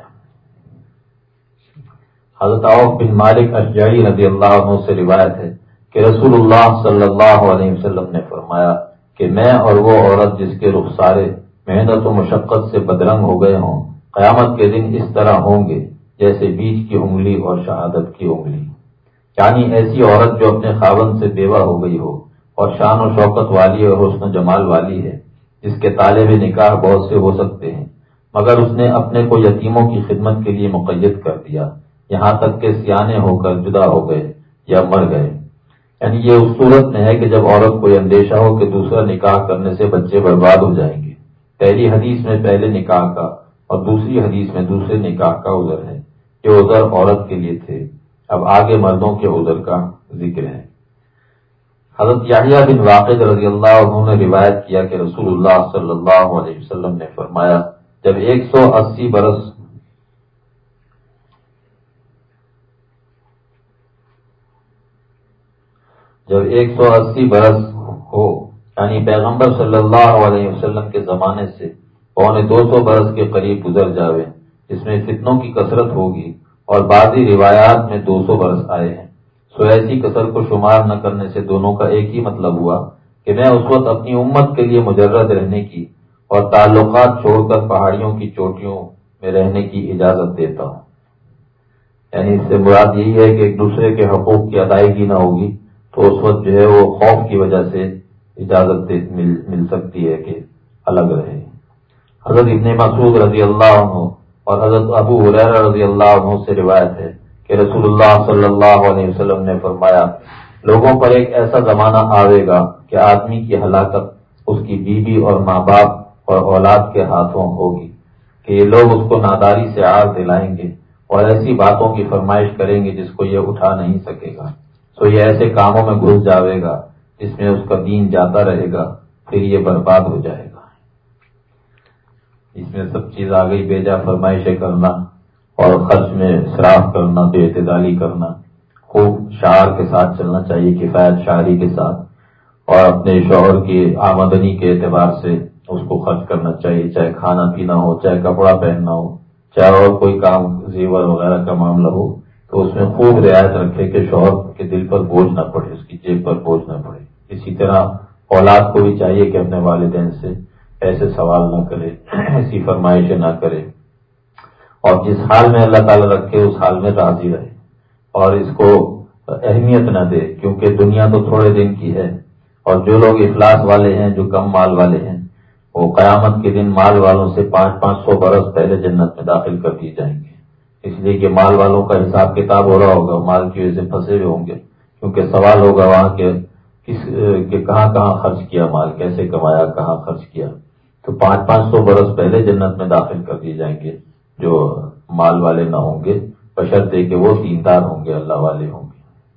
حضرت عوف بن مالک اشجعی رضی اللہ عنہ سے روایت ہے کہ رسول اللہ صلی اللہ علیہ وسلم نے فرمایا کہ میں اور وہ عورت جس کے رخسارے محنت و مشقت سے بدرنگ ہو گئے ہوں، قیامت کے دن اس طرح ہوں گے جیسے بیچ کی انگلی اور شہادت کی انگلی، یعنی ایسی عورت جو اپنے خاوند سے بیوہ ہو گئی ہو اور شان و شوکت والی اور حسن و جمال والی ہے، جس کے طالب نکاح بہت سے ہو سکتے ہیں، مگر اس نے اپنے کو یتیموں کی خدمت کے لیے مقید کر دیا، یہاں تک کہ سیانے ہو کر جدا ہو گئے یا مر گئے۔ یعنی یہ اس صورت میں ہے کہ جب عورت کو اندیشہ ہو کہ دوسرا نکاح کرنے سے بچے برباد ہو جائیں گے۔ پہلی حدیث میں پہلے نکاح کا اور دوسری حدیث میں دوسرے نکاح کا عذر ہے۔ یہ عذر عورت کے لیے تھے، اب آگے مردوں کے عذر کا ذکر ہے۔ حضرت یحییٰ بن واقد رضی اللہ عنہ نے روایت کیا کہ رسول اللہ صلی اللہ علیہ وسلم نے فرمایا جب 180 برس ہو، یعنی پیغمبر صلی اللہ علیہ وسلم کے زمانے سے 250 برس کے قریب گزر جاوے، جس میں فتنوں کی کثرت ہوگی اور بعضی روایات میں 200 برس آئے ہیں، سو ایسی کثر کو شمار نہ کرنے سے دونوں کا ایک ہی مطلب ہوا کہ میں اس وقت اپنی امت کے لیے مجرد رہنے کی اور تعلقات چھوڑ کر پہاڑیوں کی چوٹیوں میں رہنے کی اجازت دیتا ہوں۔ یعنی اس سے مراد یہی ہے کہ ایک دوسرے کے حقوق کی ادائیگی نہ ہوگی تو اس وقت جو ہے وہ خوف کی وجہ سے اجازت مل سکتی ہے کہ الگ رہے۔ حضرت ابن مسعود رضی اللہ عنہ اور حضرت ابو ہریرہ رضی اللہ عنہ سے روایت ہے کہ رسول اللہ صلی اللہ علیہ وسلم نے فرمایا لوگوں پر ایک ایسا زمانہ آئے گا کہ آدمی کی ہلاکت اس کی بیوی اور ماں باپ اور اولاد کے ہاتھوں ہوگی، کہ یہ لوگ اس کو ناداری سے عار دلائیں گے اور ایسی باتوں کی فرمائش کریں گے جس کو یہ اٹھا نہیں سکے گا، سو یہ ایسے کاموں میں گھس جاوے گا جس میں اس کا دین جاتا رہے گا، پھر یہ برباد ہو جائے گا۔ اس میں سب چیز آ گئی، بیجا فرمائشیں کرنا اور خرچ میں اسراف کرنا، بے اعتدالی کرنا، خوب شعار کے ساتھ چلنا چاہیے، کفایت شعری کے ساتھ، اور اپنے شوہر کی آمدنی کے اعتبار سے اس کو خرچ کرنا چاہیے، چاہے کھانا پینا ہو، چاہے کپڑا پہننا ہو، چاہے اور کوئی کام زیور وغیرہ کا معاملہ ہو، تو اس میں خوب رعایت رکھے کہ شوہر کے دل پر بوجھ نہ پڑے، اس کی جیب پر بوجھ نہ پڑے۔ اسی طرح اولاد کو بھی چاہیے کہ اپنے والدین سے ایسے سوال نہ کرے، ایسی فرمائشیں نہ کرے، اور جس حال میں اللہ تعالیٰ رکھے اس حال میں راضی رہے اور اس کو اہمیت نہ دے، کیونکہ دنیا تو تھوڑے دن کی ہے، اور جو لوگ افلاس والے ہیں، جو کم مال والے ہیں، وہ قیامت کے دن مال والوں سے 500 برس پہلے جنت میں داخل کر دیے جائیں گے، اس لیے کہ مال والوں کا حساب کتاب ہو رہا ہوگا، مال کی وجہ سے پھنسے ہوئے ہوں گے، کیونکہ سوال ہوگا وہاں کے کہاں کہاں خرچ کیا مال، کیسے کمایا، کہاں خرچ کیا، تو 500 برس پہلے جنت میں داخل کر دیے جائیں گے جو مال والے نہ ہوں گے، بشرطے کہ وہ دیندار ہوں گے، اللہ والے ہوں گے۔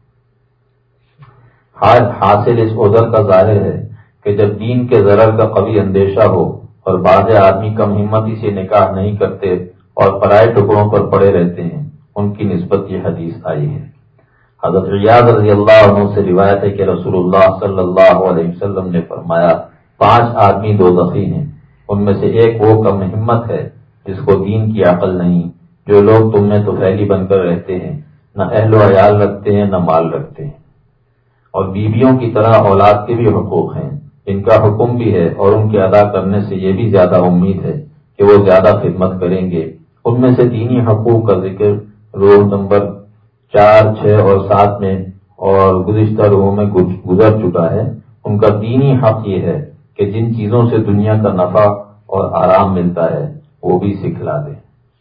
حاصل اس عذر کا ظاہر ہے کہ جب دین کے ضرر کا قوی اندیشہ ہو اور بعض آدمی کم ہمتی سے نکاح نہیں کرتے اور پرائے ٹکڑوں پر پڑے رہتے ہیں، ان کی نسبت یہ حدیث آئی ہے۔ حضرت ریاض رضی اللہ عنہ سے روایت ہے کہ رسول اللہ صلی اللہ علیہ وسلم نے فرمایا 5 آدمی دوزخی ہیں، ان میں سے ایک وہ کم ہمت ہے جس کو دین کی عقل نہیں، جو لوگ تم میں طفیلی بن کر رہتے ہیں، نہ اہل و عیال رکھتے ہیں نہ مال رکھتے ہیں، اور بیویوں کی طرح اولاد کے بھی حقوق ہیں، ان کا حکم بھی ہے اور ان کے ادا کرنے سے یہ بھی زیادہ امید ہے کہ وہ زیادہ خدمت کریں گے۔ ان میں سے دینی حقوق کا ذکر روح نمبر 4، 6 اور 7 میں اور گزشتہ روحوں میں گزر چکا ہے، ان کا دینی حق یہ ہے کہ جن چیزوں سے دنیا کا نفع اور آرام ملتا ہے وہ بھی سکھلا دیں.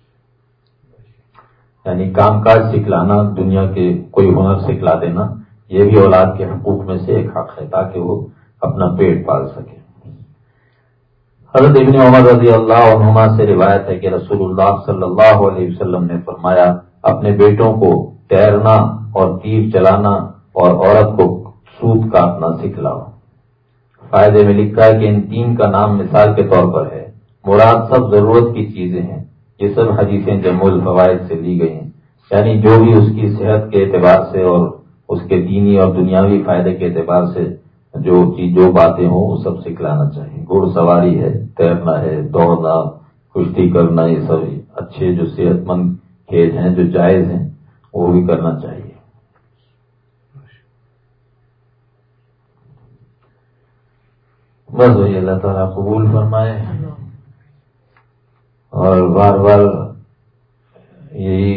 یعنی کام کاج سکھلانا، دنیا کے کوئی ہنر سکھلا دینا، یہ بھی اولاد کے حقوق میں سے ایک حق ہے تاکہ وہ اپنا پیٹ پال سکے. حضرت ابن عمر رضی اللہ عنہما سے روایت ہے کہ رسول اللہ صلی اللہ علیہ وسلم نے فرمایا، اپنے بیٹوں کو تیرنا اور تیر چلانا اور عورت کو سوت کاٹنا سکھلاؤ. فائدے میں لکھا ہے کہ ان تین کا نام مثال کے طور پر ہے، مراد سب ضرورت کی چیزیں ہیں. یہ سب حدیثیں جمع الفوائد سے لی گئی ہیں، یعنی جو بھی اس کی صحت کے اعتبار سے اور اس کے دینی اور دنیاوی فائدے کے اعتبار سے جو باتیں ہوں وہ سب سکھلانا چاہیے. گھڑ سواری ہے، تیرنا ہے، دوڑنا، کشتی کرنا، یہ سب اچھے جو صحت مند کھیل ہیں جو جائز ہیں وہ بھی کرنا چاہیے. بس وہی اللہ تعالیٰ قبول فرمائے. اور بار بار یہی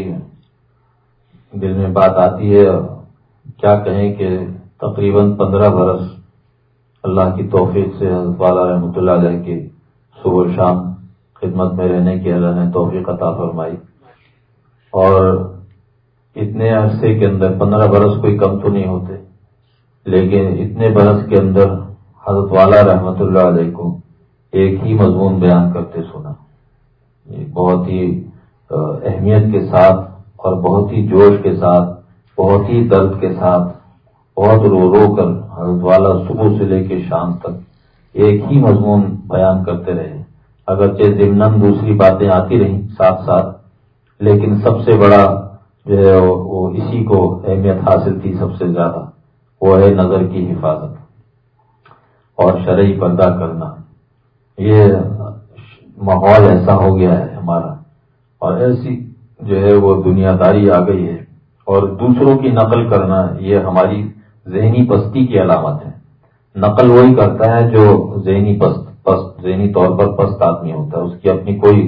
دل میں بات آتی ہے، کیا کہیں کہ تقریباً 15 برس اللہ کی توفیق سے حضرت والا رحمۃ اللہ علیہ کی صبح و شام خدمت میں رہنے کی اللہ نے توفیق عطا فرمائی. اور اتنے عرصے کے اندر 15 برس کوئی کم تو نہیں ہوتے، لیکن اتنے برس کے اندر حضرت والا رحمۃ اللہ علیہ کو ایک ہی مضمون بیان کرتے سنا. بہت ہی اہمیت کے ساتھ اور بہت ہی جوش کے ساتھ، بہت ہی درد کے ساتھ، بہت رو رو کر حضرت والا صبح سے لے کے شام تک ایک ہی مضمون بیان کرتے رہے. اگرچہ ضمناً دوسری باتیں آتی رہیں ساتھ ساتھ، لیکن سب سے بڑا جو ہے وہ اسی کو اہمیت حاصل تھی سب سے زیادہ، وہ ہے نظر کی حفاظت اور شرعی پردہ کرنا. یہ ماحول ایسا ہو گیا ہے ہمارا، اور ایسی جو ہے وہ دنیا داری آ گئی ہے، اور دوسروں کی نقل کرنا یہ ہماری ذہنی پستی کی علامت ہے. نقل وہی کرتا ہے جو ذہنی ذہنی طور پر پست آدمی ہوتا ہے، اس کی اپنی کوئی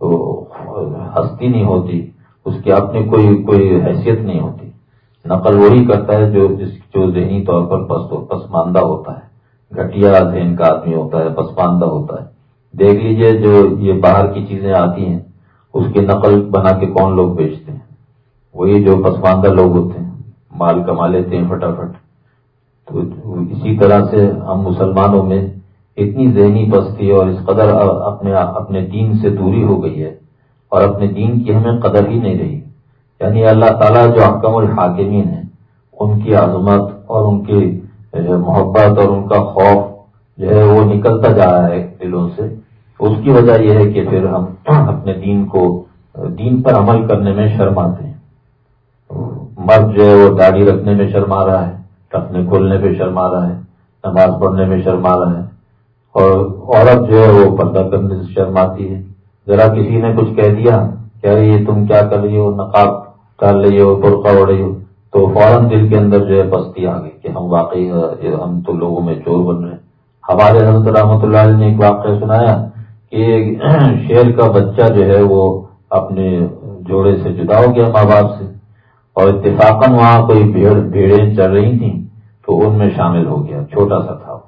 ہستی نہیں ہوتی، اس کی اپنی کوئی حیثیت نہیں ہوتی. نقل وہی کرتا ہے جو ذہنی طور پر پسماندہ ہوتا ہے، گھٹیا ذہن کا آدمی ہوتا ہے، پسماندہ ہوتا ہے. دیکھ لیجئے جو یہ باہر کی چیزیں آتی ہیں اس کی نقل بنا کے کون لوگ بیچتے ہیں؟ وہی جو پسماندہ لوگ ہوتے ہیں، مال کما لیتے ہیں فٹافٹ. تو اسی طرح سے ہم مسلمانوں میں اتنی ذہنی پستی اور اس قدر اپنے دین سے دوری ہو گئی ہے، اور اپنے دین کی ہمیں قدر ہی نہیں رہی. یعنی اللہ تعالیٰ جو احکم الحاکمین ہیں ان کی عظمت اور ان کی محبت اور ان کا خوف جو ہے وہ نکلتا جا رہا ہے دلوں سے. اس کی وجہ یہ ہے کہ پھر ہم اپنے دین پر عمل کرنے میں شرماتے ہیں. مرد جو ہے وہ داڑھی رکھنے میں شرما رہا ہے، ٹخنے کھولنے پہ شرما رہا ہے، نماز پڑھنے میں شرما رہا ہے، اور عورت جو ہے وہ پردہ کرنے سے شرماتی ہے. ذرا کسی نے کچھ کہہ دیا کہ یہ تم کیا کر رہی ہو، نقاب ڈال رہی ہو، برقع اوڑھ رہی ہو، تو فوراً دل کے اندر جو ہے پستی آ گئی کہ ہم واقعی ہم تو لوگوں میں چور بن رہے ہیں. ہمارے حضرت رحمۃ اللہ علیہ نے ایک واقعہ سنایا کہ شیر کا بچہ جو ہے وہ اپنے جوڑے سے جدا ہو گیا ماں باپ سے، اور اتفاقاً وہاں کوئی بھیڑیں چل رہی تھیں تو ان میں شامل ہو گیا، چھوٹا سا تھا.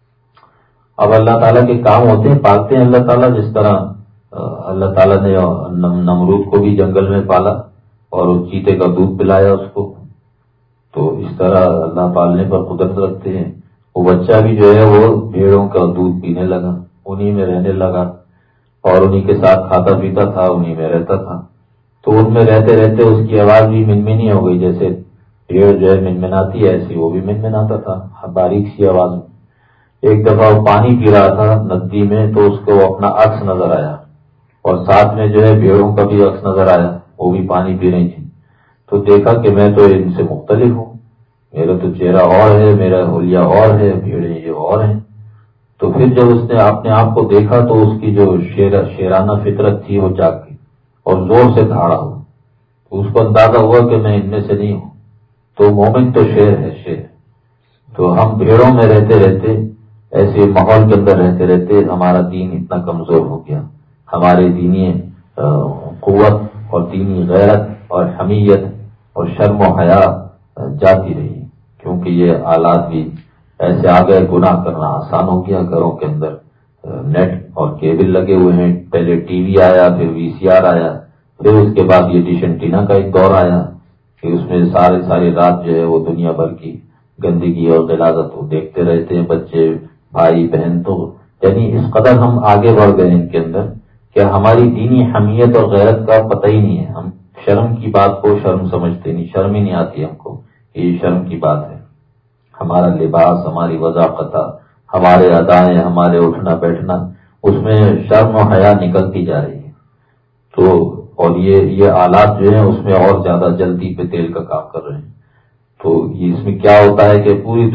اب اللہ تعالیٰ کے کام ہوتے ہیں، پالتے ہیں اللہ تعالیٰ. جس طرح اللہ تعالیٰ نے نمرود کو بھی جنگل میں پالا اور اس چیتے کا دودھ پلایا اس کو، تو اس طرح اللہ پالنے پر قدرت رکھتے ہیں. وہ بچہ بھی جو ہے وہ بھیڑوں کا دودھ پینے لگا، انہی میں رہنے لگا، اور انہی کے ساتھ کھاتا پیتا تھا، انہی میں رہتا تھا. تو ان میں رہتے رہتے اس کی آواز بھی منمنی ہو گئی، جیسے بھیڑ جو ہے منمناتی ہے ایسی وہ بھی منمناتا تھا باریک سی آواز میں. ایک دفعہ وہ پانی پی رہا تھا ندی میں، تو اس کو اپنا عکس نظر آیا، اور ساتھ میں جو ہے بھیڑوں کا بھی عکس نظر آیا، وہ بھی پانی پی رہی تھی. تو دیکھا کہ میں تو ان سے مختلف ہوں، میرا تو چہرہ اور ہے، میرا حلیہ اور ہے، بھیڑیں یہ اور ہیں. تو پھر جب اس نے اپنے آپ کو دیکھا تو اس کی جو شیرانہ فطرت تھی وہ جاگ گئی اور زور سے دھاڑا ہوا. تو اس کو اندازہ ہوا کہ میں ان میں سے نہیں ہوں. تو مومن تو شیر ہے، شیر. تو ہم بھیڑوں میں رہتے رہتے، ایسے ماحول کے اندر رہتے رہتے ہمارا دین اتنا کمزور ہو گیا، ہمارے دینی قوت اور دینی غیرت اور حمیت اور شرم و حیا جاتی رہی، کیونکہ یہ آلات بھی ایسے آ گئے، گناہ کرنا آسان ہو گیا. گھروں کے اندر نیٹ اور کیبل لگے ہوئے ہیں. پہلے ٹی وی آیا، پھر وی سی آر آیا، پھر اس کے بعد یہ ڈش اینٹینا کا ایک دور آیا کہ اس میں ساری رات جو ہے وہ دنیا بھر کی گندگی اور غلاظت وہ دیکھتے رہتے ہیں بچے، بھائی بہن. تو یعنی اس قدر ہم آگے بڑھ گئے ان کے اندر کہ ہماری دینی حمیت اور غیرت کا پتہ ہی نہیں ہے. ہم شرم کی بات کو شرم سمجھتے نہیں، شرم ہی نہیں آتی ہم کو کہ یہ شرم کی بات ہے. ہمارا لباس، ہماری وضاحت، ہمارے ادائیں، ہمارے اٹھنا بیٹھنا، اس میں شرم و حیا نکلتی جا رہی ہے. تو اور یہ آلات جو ہیں اس میں اور زیادہ جلدی پہ تیل کا کام کر رہے ہیں. تو اس میں کیا ہوتا ہے کہ پوری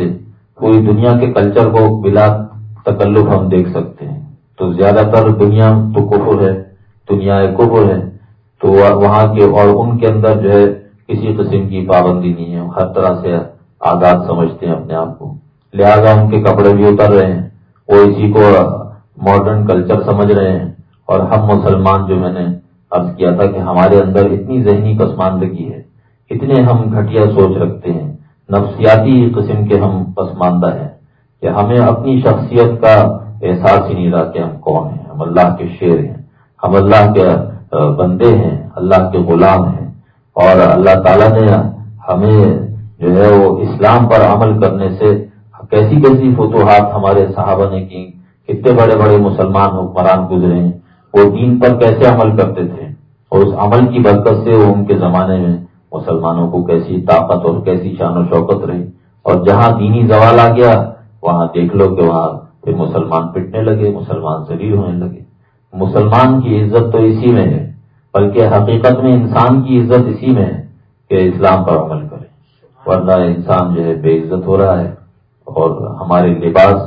دنیا کے کلچر کو بلا تکلف ہم دیکھ سکتے ہیں. تو زیادہ تر دنیا تو کفر ہے، دنیا کفر ہے. تو وہاں کے اور ان کے اندر جو ہے کسی قسم کی پابندی نہیں ہے. ہر طرح سے آزاد سمجھتے ہیں اپنے آپ کو، لہذا ان کے کپڑے بھی اتر رہے ہیں، وہ اسی کو ماڈرن کلچر سمجھ رہے ہیں. اور ہم مسلمان، جو میں نے عرض کیا تھا کہ ہمارے اندر اتنی ذہنی پسماندگی ہے، اتنے ہم گھٹیا سوچ رکھتے ہیں، نفسیاتی قسم کے ہم پسماندہ ہیں کہ ہمیں اپنی شخصیت کا احساس ہی نہیں رہا کہ ہم کون ہیں. ہم اللہ کے شیر ہیں، ہم اللہ کے بندے ہیں، اللہ کے غلام ہیں. اور اللہ تعالیٰ نے ہمیں جو ہے وہ اسلام پر عمل کرنے سے کیسی کیسی فتوحات ہمارے صحابہ نے کی. کتنے بڑے بڑے مسلمان حکمران گزرے ہیں، وہ دین پر کیسے عمل کرتے تھے، اور اس عمل کی برکت سے وہ ان کے زمانے میں مسلمانوں کو کیسی طاقت اور کیسی شان و شوکت رہی. اور جہاں دینی زوال آ گیا وہاں دیکھ لو کہ وہاں پھر مسلمان پٹنے لگے، مسلمان ذلیل ہونے لگے. مسلمان کی عزت تو اسی میں ہے، بلکہ حقیقت میں انسان کی عزت اسی میں ہے کہ اسلام پر عمل کرے، ورنہ انسان جو ہے بے عزت ہو رہا ہے. اور ہمارے لباس،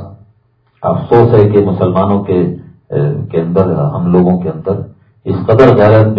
افسوس ہے کہ مسلمانوں کے اندر، ہم لوگوں کے اندر اس قدر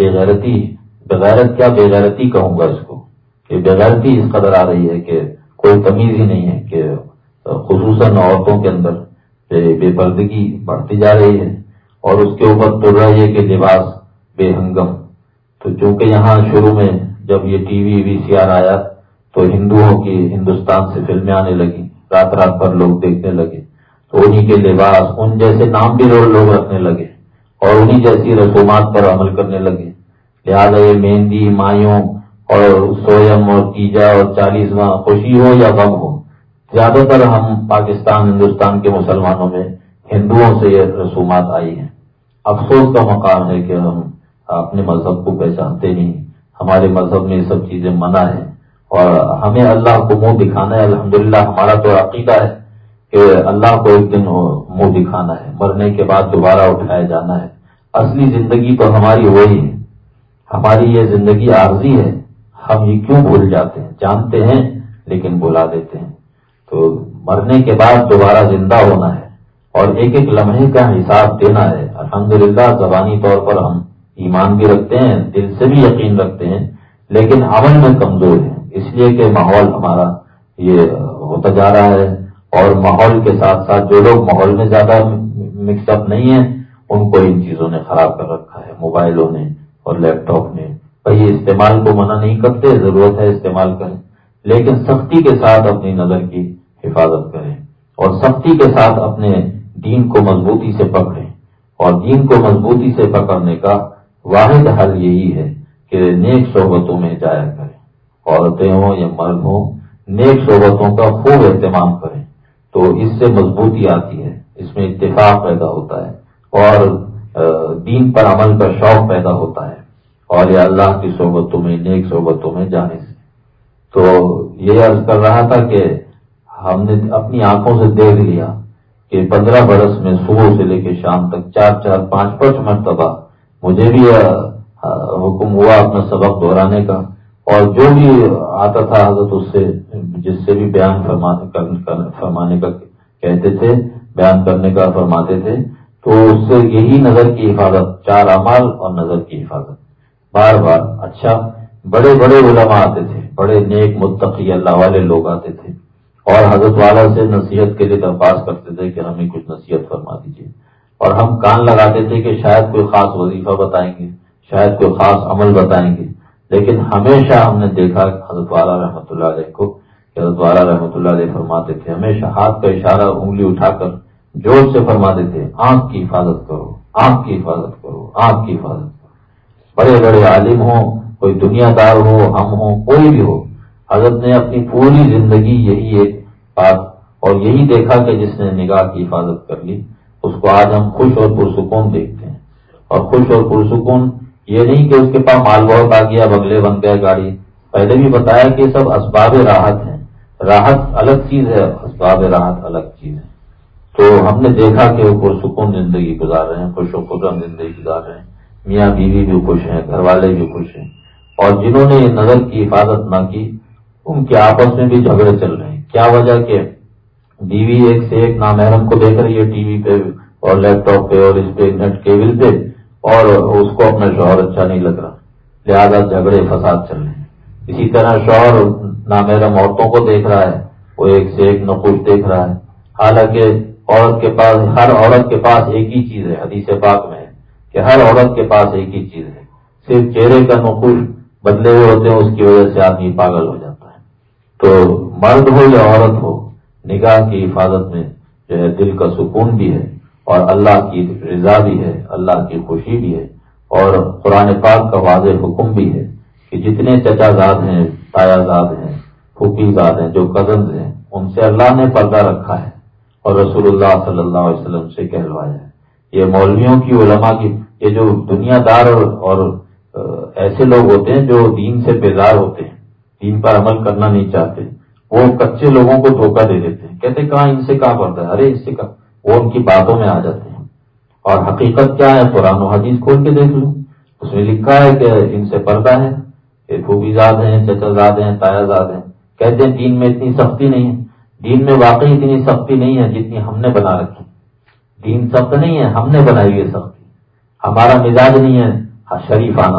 بغیرت کیا بے غیرتی کہوں گا اس کو، کہ بے غیرتی اس قدر آ رہی ہے کہ کوئی تمیز ہی نہیں ہے. کہ خصوصاً عورتوں کے اندر بے پردگی بڑھتی جا رہی ہے، اور اس کے اوپر تر رہی ہے کہ لباس بے ہنگم. تو چونکہ یہاں شروع میں جب یہ ٹی وی وی سی آر آیا تو ہندوؤں کی ہندوستان سے فلمیں آنے لگی، رات رات بھر لوگ دیکھنے لگے. تو انہی کے لباس، ان جیسے نام بھی لوگ رکھنے لگے اور انہی جیسی رسومات پر عمل کرنے لگے. لہٰذا یہ مہندی، مایوں اور سویم اور تیجا اور 40واں، خوشی ہو یا غم ہو، زیادہ تر ہم پاکستان ہندوستان کے مسلمانوں میں ہندوؤں سے یہ رسومات آئی ہیں. افسوس کا مقام ہے کہ ہم اپنے مذہب کو پہچانتے نہیں. ہمارے مذہب میں یہ سب چیزیں منع ہیں اور ہمیں اللہ کو منہ دکھانا ہے. الحمدللہ ہمارا تو عقیدہ ہے کہ اللہ کو ایک دن منہ دکھانا ہے، مرنے کے بعد دوبارہ اٹھایا جانا ہے. اصلی زندگی تو ہماری وہی ہے. ہماری یہ زندگی عارضی ہے، ہم یہ کیوں بھول جاتے ہیں؟ جانتے ہیں لیکن بھلا دیتے ہیں. تو مرنے کے بعد دوبارہ زندہ ہونا ہے اور ایک ایک لمحے کا حساب دینا ہے. الحمدللہ زبانی طور پر ہم ایمان بھی رکھتے ہیں، دل سے بھی یقین رکھتے ہیں، لیکن عمل میں کمزور ہیں، اس لیے کہ ماحول ہمارا یہ ہوتا جا رہا ہے. اور ماحول کے ساتھ ساتھ جو لوگ ماحول میں زیادہ مکس اپ نہیں ہیں ان کو ان چیزوں نے خراب کر رکھا ہے، موبائلوں نے اور لیپ ٹاپ نے. بھائی استعمال کو منع نہیں کرتے، ضرورت ہے استعمال کریں، لیکن سختی کے ساتھ اپنی نظر کی حفاظت کریں اور سختی کے ساتھ اپنے دین کو مضبوطی سے پکڑیں. اور دین کو مضبوطی سے پکڑنے کا واحد حل یہی ہے کہ نیک صحبتوں میں جایا کریں. عورتیں ہوں یا مرد ہوں، نیک صحبتوں کا خوب اہتمام کریں تو اس سے مضبوطی آتی ہے، اس میں اتفاق پیدا ہوتا ہے اور دین پر عمل کا شوق پیدا ہوتا ہے. اور یہ اللہ کی صحبتوں میں، نیک صحبتوں میں جانے سے. تو یہ عرض کر رہا تھا کہ ہم نے اپنی آنکھوں سے دیکھ لیا کہ 15 برس میں صبح سے لے کے شام تک 4 5 مرتبہ مجھے بھی حکم ہوا اپنا سبق دہرانے کا. اور جو بھی آتا تھا حضرت اس سے، جس سے بھی بیان فرمانے کا کہتے تھے، بیان کرنے کا فرماتے تھے، تو اس سے یہی نظر کی حفاظت، 4 اعمال اور نظر کی حفاظت بار بار. اچھا، بڑے بڑے علماء آتے تھے، بڑے نیک متقی اللہ والے لوگ آتے تھے اور حضرت والا سے نصیحت کے لیے درخواست کرتے تھے کہ ہمیں کچھ نصیحت فرما دیجیے. اور ہم کان لگاتے تھے کہ شاید کوئی خاص وظیفہ بتائیں گے، شاید کوئی خاص عمل بتائیں گے. لیکن ہمیشہ ہم نے دیکھا حضرت والا رحمۃ اللہ علیہ کو حضرت والا رحمۃ اللہ علیہ فرماتے تھے، ہمیشہ ہاتھ کا اشارہ انگلی اٹھا کر جوش سے فرماتے تھے، آنکھ کی حفاظت کرو، آنکھ کی حفاظت کرو، آنکھ کی حفاظت کرو۔ بڑے بڑے عالم ہوں، کوئی دنیا دار ہو، ہم ہوں، کوئی بھی ہو، حضرت نے اپنی پوری زندگی یہی ایک بات اور یہی دیکھا کہ جس نے نگاہ کی حفاظت کر لی اس کو آج ہم خوش اور پرسکون دیکھتے ہیں۔ اور خوش اور پرسکون یہ نہیں کہ اس کے پاس مال بہت آ گیا، بنگلے بن گئے، گاڑی، پہلے بھی بتایا کہ سب اسباب راحت ہیں، راحت الگ چیز ہے، اسباب راحت الگ چیز ہے۔ تو ہم نے دیکھا کہ وہ پرسکون زندگی گزار رہے ہیں، خوش و خرم زندگی گزار رہے ہیں، میاں بیوی بھی خوش ہیں، گھر والے بھی خوش ہیں۔ اور جنہوں نے نظر کی حفاظت نہ کی ان کے آپس میں بھی جھگڑے چل رہے ہیں۔ کیا وجہ کہ بیوی ایک سے ایک نامحرم کو دیکھ رہی ہے ٹی وی پہ اور لیپ ٹاپ پہ اور اس پہ نیٹ کیبل پہ، اور اس کو اپنا شوہر اچھا نہیں لگ رہا، لہذا جھگڑے فساد چل رہے ہیں۔ اسی طرح شوہر نامحرم عورتوں کو دیکھ رہا ہے، وہ ایک سے ایک نقوش دیکھ رہا ہے، حالانکہ عورت کے پاس، ہر عورت کے پاس ایک ہی چیز ہے، حدیث پاک میں ہے کہ ہر عورت کے پاس ایک ہی چیز ہے، صرف چہرے کا نقوش بدلے ہوئے ہوتے ہیں، اس کی وجہ سے آدمی پاگل ہو جاتا ہے۔ تو مرد ہو یا عورت ہو، نگاہ کی حفاظت میں جو ہے دل کا سکون بھی ہے اور اللہ کی رضا بھی ہے، اللہ کی خوشی بھی ہے۔ اور قرآن پاک کا واضح حکم بھی ہے کہ جتنے چچا زاد ہیں، تایا زاد ہیں، پھوپھی زاد ہیں، جو کزنز ہیں، ان سے اللہ نے پردہ رکھا ہے اور رسول اللہ صلی اللہ علیہ وسلم سے کہلوایا ہے۔ یہ مولویوں کی، علماء کی، یہ جو دنیا دار اور ایسے لوگ ہوتے ہیں جو دین سے بیزار ہوتے ہیں، دین پر عمل کرنا نہیں چاہتے، وہ کچے لوگوں کو دھوکہ دے دیتے ہیں، کہتے کہاں ان سے کہاں پڑتا ہے، ارے اس سے کہاں، وہ ان کی باتوں میں آ جاتے ہیں۔ اور حقیقت کیا ہے، قرآن و حدیث کھول کے دیکھ لو، اس میں لکھا ہے کہ ان سے پردہ ہے، کہ پھوپھی زاد ہیں، چچا زاد ہیں، تایا زاد ہیں۔ کہتے ہیں دین میں اتنی سختی نہیں ہے، دین میں واقعی اتنی سختی نہیں ہے جتنی ہم نے بنا رکھی۔ دین سخت نہیں ہے، ہم نے بنائی ہوئی سختی۔ ہمارا مزاج نہیں ہے شریفانہ،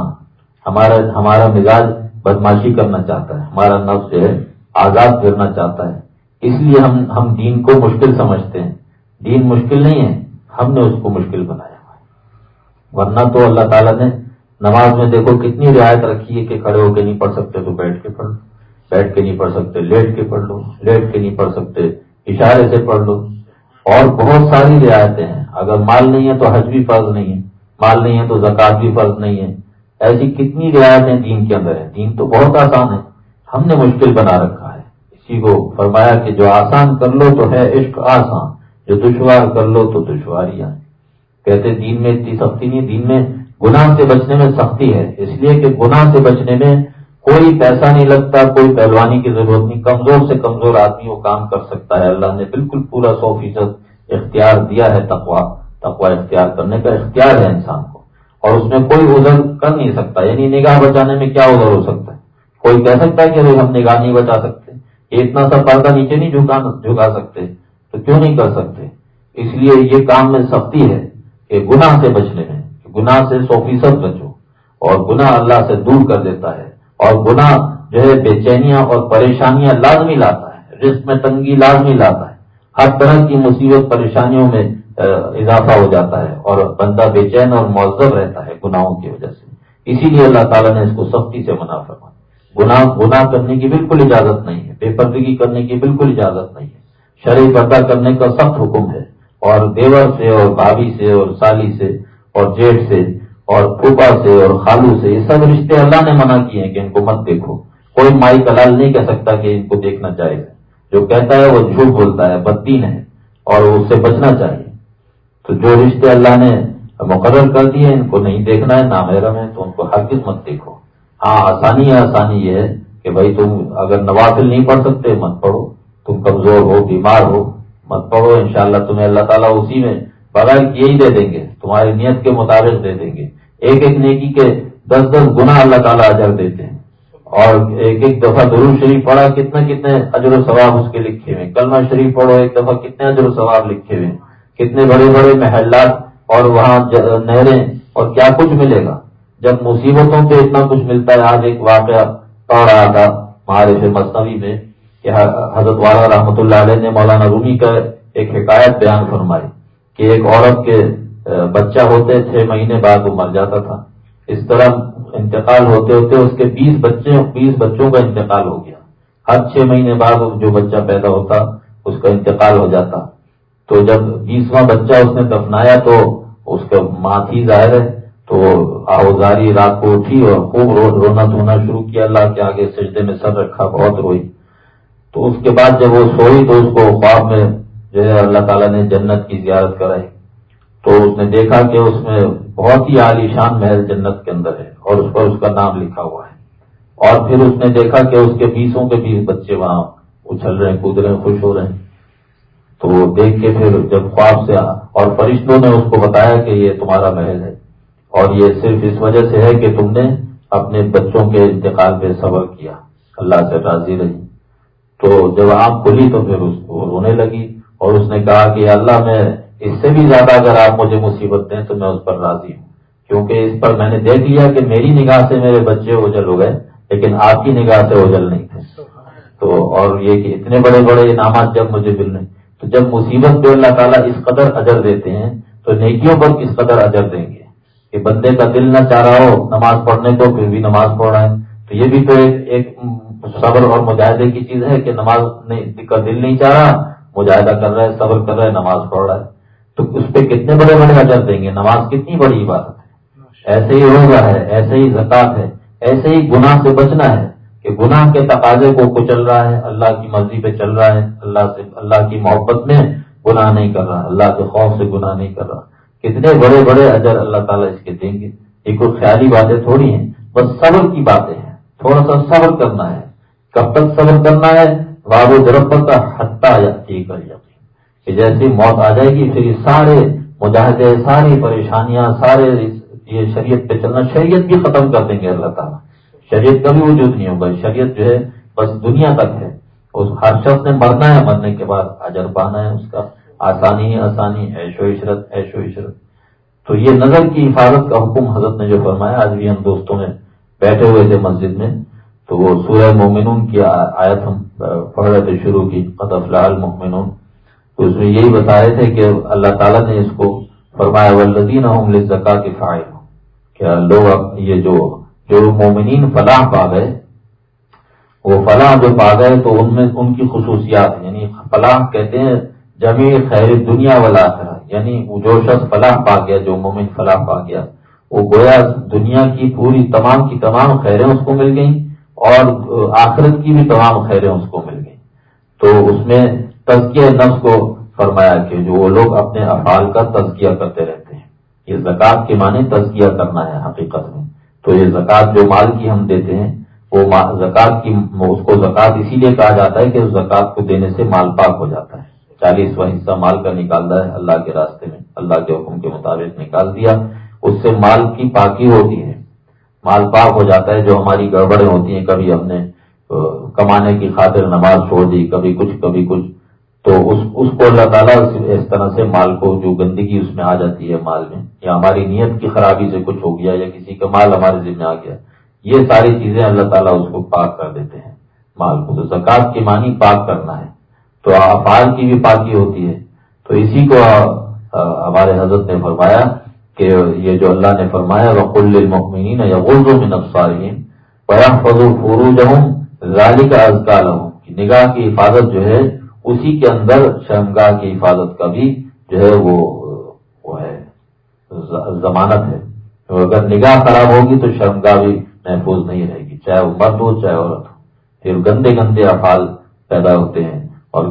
ہمارا مزاج بدماشی کرنا چاہتا ہے، ہمارا نفس جو ہے آزاد پھرنا چاہتا ہے، اس لیے ہم دین کو مشکل سمجھتے ہیں۔ دین مشکل نہیں ہے، ہم نے اس کو مشکل بنایا ہوا ہے۔ ورنہ تو اللہ تعالیٰ نے نماز میں دیکھو کتنی رعایت رکھی ہے کہ کھڑے ہو کے نہیں پڑھ سکتے تو بیٹھ کے پڑھ لو، بیٹھ کے نہیں پڑھ سکتے لیٹ کے پڑھ لو، لیٹ کے نہیں پڑھ سکتے اشارے سے پڑھ لو، اور بہت ساری رعایتیں ہیں۔ اگر مال نہیں ہے تو حج بھی فرض نہیں ہے، مال نہیں ہے تو زکوٰۃ بھی فرض نہیں ہے۔ ایسی کتنی رعایتیں دین کے اندر ہیں۔ دین تو بہت آسان ہے، ہم نے مشکل بنا رکھا ہے۔ اسی کو فرمایا کہ جو آسان کر لو تو ہے عشق آسان، جو دشوار کر لو تو دشواریاں ہیں۔ کہتے دین میں اتنی سختی نہیں، دین میں گناہ سے بچنے میں سختی ہے، اس لیے کہ گناہ سے بچنے میں کوئی پیسہ نہیں لگتا، کوئی پہلوانی کی ضرورت نہیں، کمزور سے کمزور آدمی وہ کام کر سکتا ہے۔ اللہ نے بالکل پورا 100% اختیار دیا ہے، تقویٰ اختیار کرنے کا اختیار ہے انسان کو، اور اس میں کوئی عذر کر نہیں سکتا۔ یعنی نگاہ بچانے میں کیا عذر ہو سکتا ہے؟ کوئی کہہ سکتا ہے کہ ہم نگاہ نہیں بچا سکتے، یہ اتنا سا پردہ نیچے نہیں جھکا سکتے، تو کیوں نہیں کر سکتے؟ اس لیے یہ کام میں سختی ہے کہ گناہ سے بچنے میں، گناہ سے 100% بچو، اور گناہ اللہ سے دور کر دیتا ہے، اور گناہ جو ہے بے چینیاں اور پریشانیاں لازمی لاتا ہے، رزق میں تنگی لازمی لاتا ہے، ہر طرح کی مصیبت پریشانیوں میں اضافہ ہو جاتا ہے، اور بندہ بے چین اور معذب رہتا ہے گناہوں کی وجہ سے۔ اسی لیے اللہ تعالیٰ نے اس کو سختی سے منع فرمایا۔ گناہ کرنے کی بالکل اجازت نہیں ہے، بے پردگی کرنے کی بالکل اجازت نہیں ہے، شرعی پردہ کرنے کا سخت حکم ہے، اور دیور سے اور بھابھی سے اور سالی سے اور جیٹھ سے اور پھوپھا سے اور خالو سے، یہ سب رشتے اللہ نے منع کیے ہیں کہ ان کو مت دیکھو۔ کوئی مائی کلال نہیں کہہ سکتا کہ ان کو دیکھنا چاہیے، جو کہتا ہے وہ جھوٹ بولتا ہے، بددین ہے، اور اس سے بچنا چاہیے۔ تو جو رشتے اللہ نے مقرر کر دیے ان کو نہیں دیکھنا ہے، نامحرم ہے، تو ان کو ہرگز مت دیکھو۔ ہاں آسانی یہ ہے کہ بھائی تم اگر نوافل نہیں پڑھ سکتے مت پڑھو، تم کمزور ہو، بیمار ہو، مت پڑھو، انشاءاللہ تمہیں اللہ تعالیٰ اسی میں بغیر کیے ہی دے دیں گے، تمہاری نیت کے مطابق دے دیں گے۔ ایک ایک نیکی کے 10 گنا اللہ تعالیٰ اجر دیتے ہیں، اور ایک ایک دفعہ درود شریف پڑھا کتنے اجر و ثواب اس کے لکھے ہوئے، کلمہ شریف پڑھو ایک دفعہ کتنے اجر و ثواب لکھے ہوئے، کتنے بڑے بڑے محلات اور وہاں نہریں، اور کیا کچھ ملے گا جب مصیبتوں پہ اتنا کچھ ملتا ہے۔ آج ایک واقعہ پڑھ رہا تھا معارف مثنوی میں کہ حضرت والا رحمۃ اللہ علیہ نے مولانا رومی کا ایک حکایت بیان فرمائی کہ ایک عورت کے بچہ ہوتے 6 مہینے بعد وہ مر جاتا تھا، اس طرح انتقال ہوتے ہوتے اس کے 20 بچوں کا انتقال ہو گیا۔ ہر 6 مہینے بعد جو بچہ پیدا ہوتا اس کا انتقال ہو جاتا. تو جب 20واں بچہ اس نے دفنایا تو اس کا ماں تھی ظاہر ہے، تو آہوزاری رات کو اٹھی اور خوب رونا دھونا شروع کیا، اللہ کے آگے سجدے میں سر رکھا، بہت روئی. تو اس کے بعد جب وہ سوئی تو اس کو خواب میں جو ہے اللہ تعالیٰ نے جنت کی زیارت کرائی. تو اس نے دیکھا کہ اس میں بہت ہی عالی شان محل جنت کے اندر ہے اور اس پر اس کا نام لکھا ہوا ہے. اور پھر اس نے دیکھا کہ اس کے 20 کے 20 بچے وہاں اچھل رہے ہیں، کود رہے ہیں، خوش ہو رہے ہیں. تو وہ دیکھ کے پھر جب خواب سے اور فرشتوں نے اس کو بتایا کہ یہ تمہارا محل ہے اور یہ صرف اس وجہ سے ہے کہ تم نے اپنے بچوں کے انتقال پہ صبر کیا، اللہ سے راضی رہی. تو جب آنکھ کھلی تو پھر اس کو رونے لگی اور اس نے کہا کہ اللہ، میں اس سے بھی زیادہ اگر آپ مجھے مصیبت دیں تو میں اس پر راضی ہوں، کیونکہ اس پر میں نے دیکھ لیا کہ میری نگاہ سے میرے بچے اوجل ہو گئے لیکن آپ کی نگاہ سے اوجل نہیں تھے. تو اور یہ کہ اتنے بڑے بڑے انعامات جب مجھے مل رہے، تو جب مصیبت پہ اللہ تعالیٰ اس قدر اجر دیتے ہیں تو نیکیوں پر کس قدر اجر دیں گے کہ بندے کا دل نہ چاہ رہا ہو نماز پڑھنے کو پھر بھی نماز پڑھ رہا ہے. تو یہ بھی تو ایک صبر اور مجاہدے کی چیز ہے کہ نماز کا دل نہیں چاہ رہا، مجاہدہ کر رہا ہے، صبر کر رہا ہے، نماز پڑھ رہا ہے. تو اس پہ کتنے بڑے بڑے اجر دیں گے. نماز کتنی بڑی عبادت ہے. ایسے ہی روزہ ہے، ایسے ہی زکوٰۃ ہے، ایسے ہی گناہ سے بچنا ہے کہ گناہ کے تقاضے کو کچل رہا ہے، اللہ کی مرضی پہ چل رہا ہے، اللہ کی محبت میں گناہ نہیں کر رہا، اللہ کے خوف سے گناہ نہیں کر رہا. کتنے بڑے بڑے اجر اللہ تعالیٰ اس کے دیں گے. یہ کوئی خیالی باتیں تھوڑی ہیں، بس صبر کی باتیں ہیں. تھوڑا سا صبر کرنا ہے. کب تک صبر کرنا ہے؟ وعبد ربک حتی یاتیک الیقین، کہ جیسی موت آ جائے گی پھر یہ سارے مجاہدے، ساری پریشانیاں، سارے یہ شریعت پہ چلنا، شریعت بھی ختم کر دیں گے اللہ تعالیٰ. شریعت کا بھی وجود نہیں ہوگا. شریعت جو ہے بس دنیا تک ہے. اس ہر شخص نے مرنا ہے، مرنے کے بعد اجر پانا ہے اس کا. آسانی ہی آسانی، عیش و عشرت، عیش و عشرت. تو یہ نظر کی حفاظت کا حکم حضرت نے جو فرمایا، آج بھی ہم دوستوں میں بیٹھے ہوئے تھے مسجد میں تو وہ سورہ مومنون کی آیت ہم پڑھ رہے تھے شروع کی، قد افلح المؤمنون. تو اس میں یہی بتائے تھے کہ اللہ تعالیٰ نے اس کو فرمایا والذین هم للزکاۃ فاعلون، کیا لوگ یہ جو مومنین فلاح پا گئے، وہ فلاح جو پا گئے تو ان میں ان کی خصوصیات، یعنی فلاح کہتے ہیں جمیع خیر دنیا والآخرہ، یعنی وہ جو شخص فلاح پا گیا، جو مومن فلاح پا گیا، وہ گویا دنیا کی پوری تمام کی تمام خیریں اس کو مل گئیں اور آخرت کی بھی تمام خیریں اس کو مل گئیں. تو اس میں تزکیہ نفس کو فرمایا کہ جو وہ لوگ اپنے افعال کا تزکیہ کرتے رہتے ہیں. یہ زکوٰۃ کے معنی تزکیہ کرنا ہے حقیقت میں. تو یہ زکوٰۃ جو مال کی ہم دیتے ہیں، وہ زکوٰۃ کی اس کو زکوٰۃ اسی لیے کہا جاتا ہے کہ اس زکوٰۃ کو دینے سے مال پاک ہو جاتا ہے. 40واں حصہ مال کا نکالتا ہے اللہ کے راستے میں، اللہ کے حکم کے مطابق نکال دیا، اس سے مال کی پاکی ہوتی ہے، مال پاک ہو جاتا ہے. جو ہماری گڑبڑیں ہوتی ہیں، کبھی ہم نے کمانے کی خاطر نماز چھوڑ دی، کبھی کچھ، تو اس کو اللہ تعالیٰ اس طرح سے مال کو، جو گندگی اس میں آ جاتی ہے مال میں، یا ہماری نیت کی خرابی سے کچھ ہو گیا یا کسی کا مال ہمارے ذمہ آ گیا، یہ ساری چیزیں اللہ تعالیٰ اس کو پاک کر دیتے ہیں مال کو. تو زکوٰۃ کی معنی پاک کرنا ہے. تو افعال کی بھی پاکی ہوتی ہے. تو اسی کو ہمارے حضرت نے فرمایا کہ یہ جو اللہ نے فرمایا وَقُلْ لِلْمُؤْمِنِينَ يَغُضُّوا مِنْ أَبْصَارِهِمْ وَيَحْفَظُوا فُرُوجَهُمْ ذَلِكَ أَزْكَىٰ لَهُمْ، کہ نگاہ کی حفاظت جو ہے اسی کے اندر شرمگاہ کی حفاظت کا بھی جو ہے وہ ہے ضمانت ہے. اگر نگاہ خراب ہوگی تو شرمگاہ بھی محفوظ نہیں رہے گی، چاہے وہ مرد ہو چاہے عورت ہو. پھر گندے گندے افعال پیدا ہوتے ہیں اور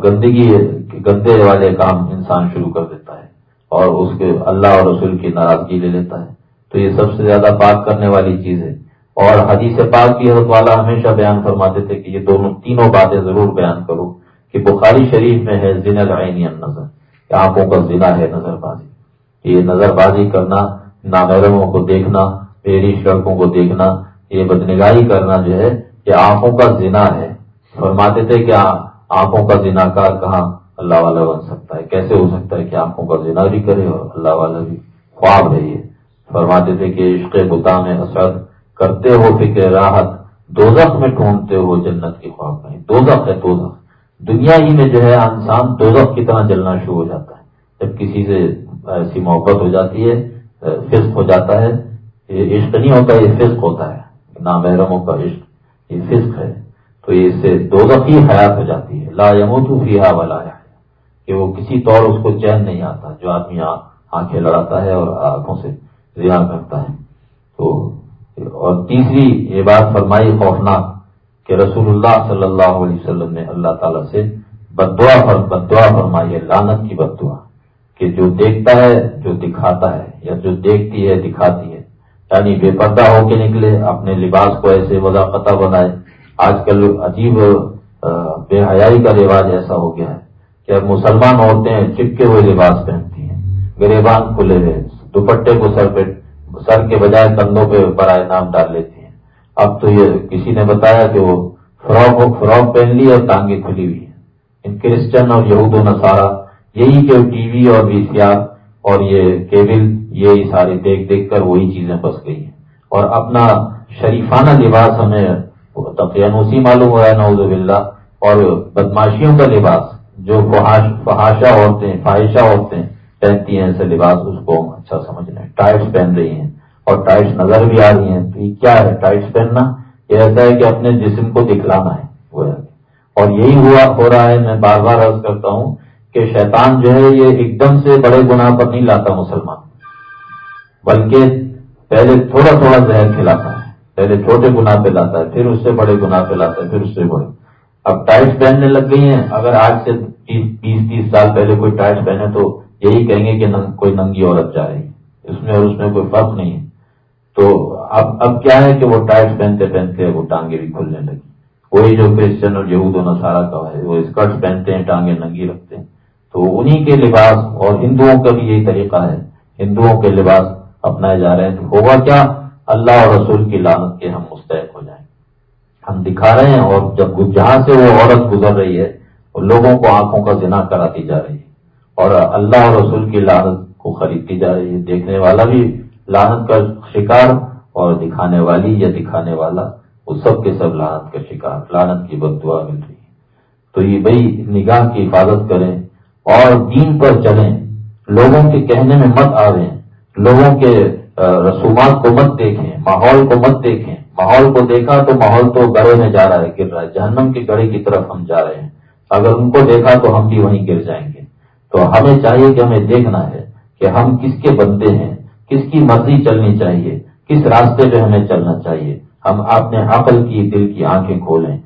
گندے والے کام انسان شروع کر دیتا ہے اور اس کے اللہ اور رسول کی ناراضگی لے لیتا ہے. تو یہ سب سے زیادہ پاک کرنے والی چیز ہے. اور حدیث پاک کی حضرت والا ہمیشہ بیان فرماتے تھے کہ یہ تینوں باتیں ضرور بیان کرو. کہ بخاری شریف میں ہے زنا العین النظر، کہ آنکھوں کا زنا ہے نظر بازی. یہ نظر بازی کرنا، نامحرموں کو دیکھنا، پیرش لڑکوں کو دیکھنا، یہ بدنگاہی کرنا جو ہے یہ آنکھوں کا زنا ہے. فرماتے تھے کہ آنکھوں کا زنا کار کہاں اللہ والا بن سکتا ہے، کیسے ہو سکتا ہے کہ آنکھوں کا زنا بھی کرے اور اللہ والا بھی. خواب ہے یہ. فرماتے تھے کہ عشق بتا میں اسد کرتے ہو فکر راحت، دوزخ میں ڈھونڈتے ہو جنت کی خواب نہیں. دوزخ ہے دوزخ. دنیا ہی میں جو ہے انسان دوزخ کی طرح جلنا شروع ہو جاتا ہے جب کسی سے ایسی محبت ہو جاتی ہے، فسق ہو جاتا ہے. یہ عشق نہیں ہوتا، یہ فسق ہوتا ہے. نامحرموں کا عشق یہ فسق ہے. تو یہ اس سے دوزخی حیات ہو جاتی ہے. لا يموت فیہا ولا یحیا، کہ وہ کسی طور اس کو چین نہیں آتا جو آدمی آنکھیں لڑاتا ہے اور آنکھوں سے زنا کرتا ہے. تو اور تیسری یہ بات فرمائی خوفناک کہ رسول اللہ صلی اللہ علیہ وسلم نے اللہ تعالیٰ سے بددعا فرمائی ہے، لعنت کی بددعا، کہ جو دیکھتا ہے جو دکھاتا ہے، یا جو دیکھتی ہے دکھاتی ہے، یعنی بے پردہ ہو کے نکلے، اپنے لباس کو ایسے وضاقتہ بنائے. آج کل عجیب بے حیائی کا رواج ایسا ہو گیا ہے کہ اب مسلمان عورتیں چپکے ہوئے لباس پہنتی ہیں، گریبان کھلے ہوئے، دوپٹے کو سر کے بجائے کندھوں پہ برائے نام ڈال لیتی ہیں. اب تو یہ کسی نے بتایا کہ وہ فراک پہن لی اور ٹانگیں کھلی ہوئی ہیں. ان کرسچن اور یہود و نصارہ یہی جو ٹی وی اور وی سی آر اور یہ کیبل یہی ساری دیکھ دیکھ کر وہی چیزیں بس گئی ہیں، اور اپنا شریفانہ لباس ہمیں تقیانوسی معلوم ہوا ہے نعوذ باللہ. اور بدماشیوں کا لباس جو فحاشہ عورتیں پہنتی ہیں ایسے لباس، اس کو اچھا سمجھ رہے ہیں. ٹائٹس پہن رہی ہیں اور ٹائٹس نظر بھی آ رہی ہیں. تو یہ کیا ہے ٹائٹس پہننا؟ یہ ایسا ہے کہ اپنے جسم کو دکھلانا ہے وہ ہے. اور یہی ہو رہا ہے. میں بار بار عرض کرتا ہوں کہ شیطان جو ہے یہ ایک دم سے بڑے گناہ پر نہیں لاتا مسلمان، بلکہ پہلے تھوڑا تھوڑا زہر کھلاتا ہے. پہلے چھوٹے گناہ پہ لاتا ہے، پھر اس سے بڑے گناہ پہ لاتا ہے، پھر اس سے بڑے. اب ٹائٹس پہننے لگ گئی ہیں. اگر آج سے 20-30 سال پہلے کوئی ٹائٹس پہنے تو یہی کہیں گے کہ کوئی ننگی عورت جا رہی ہے، اس میں اور اس میں کوئی فرق نہیں ہے. تو اب کیا ہے کہ وہ ٹائٹس پہنتے پہنتے وہ ٹانگیں بھی کھلنے لگی. وہی جو کرسچن اور یہود و نصارہ کا ہے وہ اسکرٹ پہنتے ہیں، ٹانگیں ننگی رکھتے ہیں. تو انہی کے لباس، اور ہندوؤں کا بھی یہی طریقہ ہے، ہندوؤں کے لباس اپنائے جا رہے ہیں. تو ہوگا کیا؟ اللہ اور رسول کی لعنت کے ہم مستحق ہو جائیں. ہم دکھا رہے ہیں، اور جب جہاں سے وہ عورت گزر رہی ہے لوگوں کو آنکھوں کا زنا کراتی جا رہی ہے، اور اللہ اور رسول کی لعنت کو خریدتی جا رہی ہے. دیکھنے والا بھی لعنت کا شکار، اور دکھانے والی یا دکھانے والا، وہ سب کے سب لعنت کا شکار. لعنت کی بددعا مل رہی ہے. تو یہ بھائی نگاہ کی حفاظت کریں اور دین پر چلیں. لوگوں کے کہنے میں مت آویں، لوگوں کے رسومات کو مت دیکھیں، ماحول کو مت دیکھیں. ماحول کو دیکھا تو ماحول تو گڑھے میں جا رہا ہے، گر رہا ہے، جہنم کے گڑھے کی طرف ہم جا رہے ہیں. اگر ان کو دیکھا تو ہم بھی وہیں گر جائیں گے. تو ہمیں چاہیے کہ ہمیں دیکھنا ہے کہ ہم کس کے بندے ہیں، کس کی مرضی چلنی چاہیے، کس راستے پہ ہمیں چلنا چاہیے. ہم اپنے عقل کی، دل کی آنکھیں کھولیں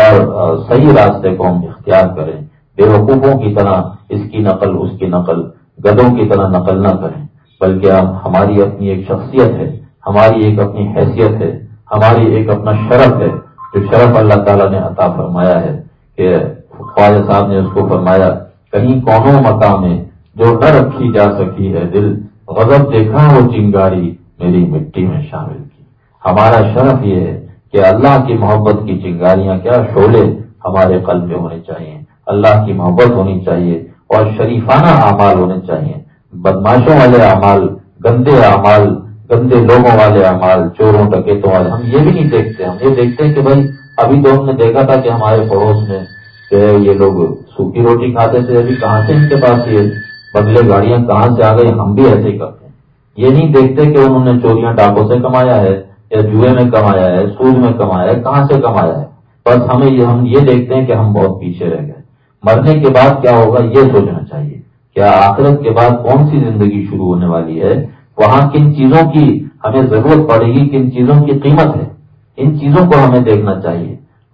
اور صحیح راستے کو ہم اختیار کریں. بے وقوفوں کی طرح اس کی نقل اس کی نقل، گدوں کی طرح نقل نہ کریں، بلکہ ہماری اپنی ایک شخصیت ہے، ہماری ایک اپنی حیثیت ہے، ہماری ایک اپنا شرف ہے، جو شرف اللہ تعالیٰ نے عطا فرمایا ہے. کہ خواجہ صاحب نے اس کو فرمایا، کہیں کونوں مقام میں جو نہ رکھی جا سکی ہے دل، غضب دیکھا وہ چنگاری میری مٹی میں شامل کی. ہمارا شرف یہ ہے کہ اللہ کی محبت کی چنگاریاں کیا شعلے ہمارے قلب میں ہونے چاہیے. اللہ کی محبت ہونی چاہیے اور شریفانہ اعمال ہونے چاہیے. بدماشوں والے اعمال، گندے اعمال، گندے لوگوں والے اعمال، چوروں ڈکیتوں والے ہم یہ بھی نہیں دیکھتے. ہم یہ دیکھتے ہیں کہ بھائی ابھی تو ہم نے دیکھا تھا کہ ہمارے پڑوس میں جو ہے یہ لوگ سوکھی روٹی کھاتے تھے، ابھی کہاں سے ان کے پاس یہ بنگلے گاڑیاں کہاں سے آ گئی. ہم بھی ایسے ہی کرتے ہیں. یہ نہیں دیکھتے کہ انہوں نے چوریاں ڈاکوں سے کمایا ہے، یا جوئے میں کمایا ہے، سود میں کمایا ہے، کہاں سے کمایا ہے. بس ہم یہ دیکھتے ہیں کہ ہم بہت پیچھے رہ گئے. مرنے کے بعد کیا ہوگا یہ سوچنا چاہیے. کیا آخرت کے بعد کون سی زندگی شروع ہونے والی ہے، وہاں کن چیزوں کی ہمیں ضرورت پڑے گی، کن چیزوں کی قیمت ہے، ان چیزوں کو ہمیں دیکھنا چاہیے.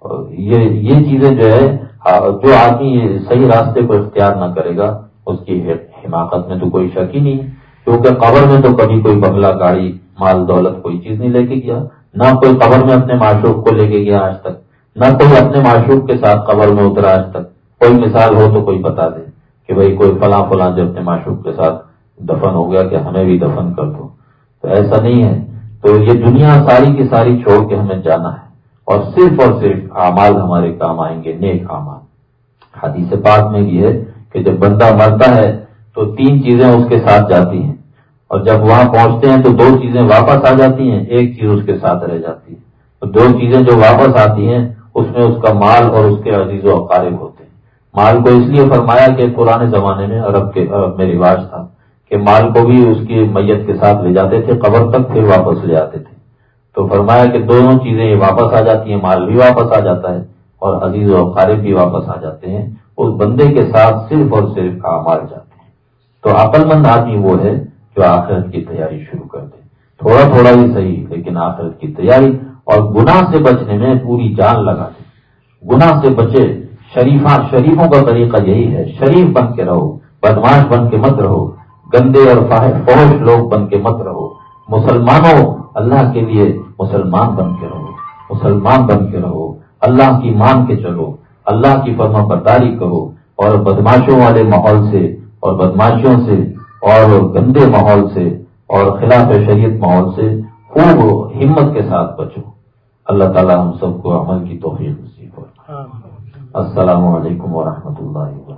یہ چیزیں جو ہے، جو آدمی صحیح راستے کو اختیار نہ کرے گا اس کی حماقت میں تو کوئی شک ہی نہیں ہے. کیونکہ قبر میں تو کبھی کوئی بنگلہ گاڑی مال دولت کوئی چیز نہیں لے کے گیا، نہ کوئی قبر میں اپنے معشوق کو لے کے گیا آج تک، نہ کوئی اپنے معشوق کے ساتھ قبر میں اترا آج تک. کوئی مثال ہو تو کوئی بتا دے کہ بھئی کوئی فلاں جو اپنے معشوق کے ساتھ دفن ہو گیا کہ ہمیں بھی دفن کر دو. تو ایسا نہیں ہے. تو یہ دنیا ساری کی ساری چھوڑ کے ہمیں جانا ہے، اور صرف اعمال ہمارے کام آئیں گے، نیک اعمال. حدیث پاک میں بھی ہے کہ جب بندہ مرتا ہے تو 3 چیزیں اس کے ساتھ جاتی ہیں، اور جب وہاں پہنچتے ہیں تو 2 چیزیں واپس آ جاتی ہیں، 1 چیز اس کے ساتھ رہ جاتی ہے. تو 2 چیزیں جو واپس آتی ہیں اس میں اس کا مال اور اس کے عزیز و اقارب ہوتے ہیں. مال کو اس لیے فرمایا کہ پرانے زمانے میں عرب میں رواج تھا کہ مال کو بھی اس کی میت کے ساتھ لے جاتے تھے قبر تک، پھر واپس لے آتے تھے. تو فرمایا کہ دونوں چیزیں واپس آ جاتی ہیں، مال بھی واپس آ جاتا ہے اور عزیز و اقارب بھی واپس آ جاتے ہیں، اس بندے کے ساتھ صرف اور صرف اعمال جاتے ہیں۔ تو عقل مند آدمی وہ ہے جو آخرت کی تیاری شروع کر دے، تھوڑا تھوڑا ہی صحیح لیکن آخرت کی تیاری، اور گناہ سے بچنے میں پوری جان لگا دے، گناہ سے بچے۔ شریفوں کا طریقہ یہی ہے، شریف بن کے رہو، بدماش بن کے مت رہو، گندے اور فحش لوگ بن کے مت رہو، مسلمانوں اللہ کے لیے مسلمان بن کے رہو، مسلمان بن کے رہو، اللہ کی مان کے چلو، اللہ کی فرما برداری کرو، اور بدماشوں والے ماحول سے اور بدماشیوں سے اور گندے ماحول سے اور خلاف شریعت ماحول سے خوب ہمت کے ساتھ بچو۔ اللہ تعالی ہم سب کو عمل کی توفیق نصیب ہو۔ السلام علیکم ورحمۃ اللہ وبرکاتہ۔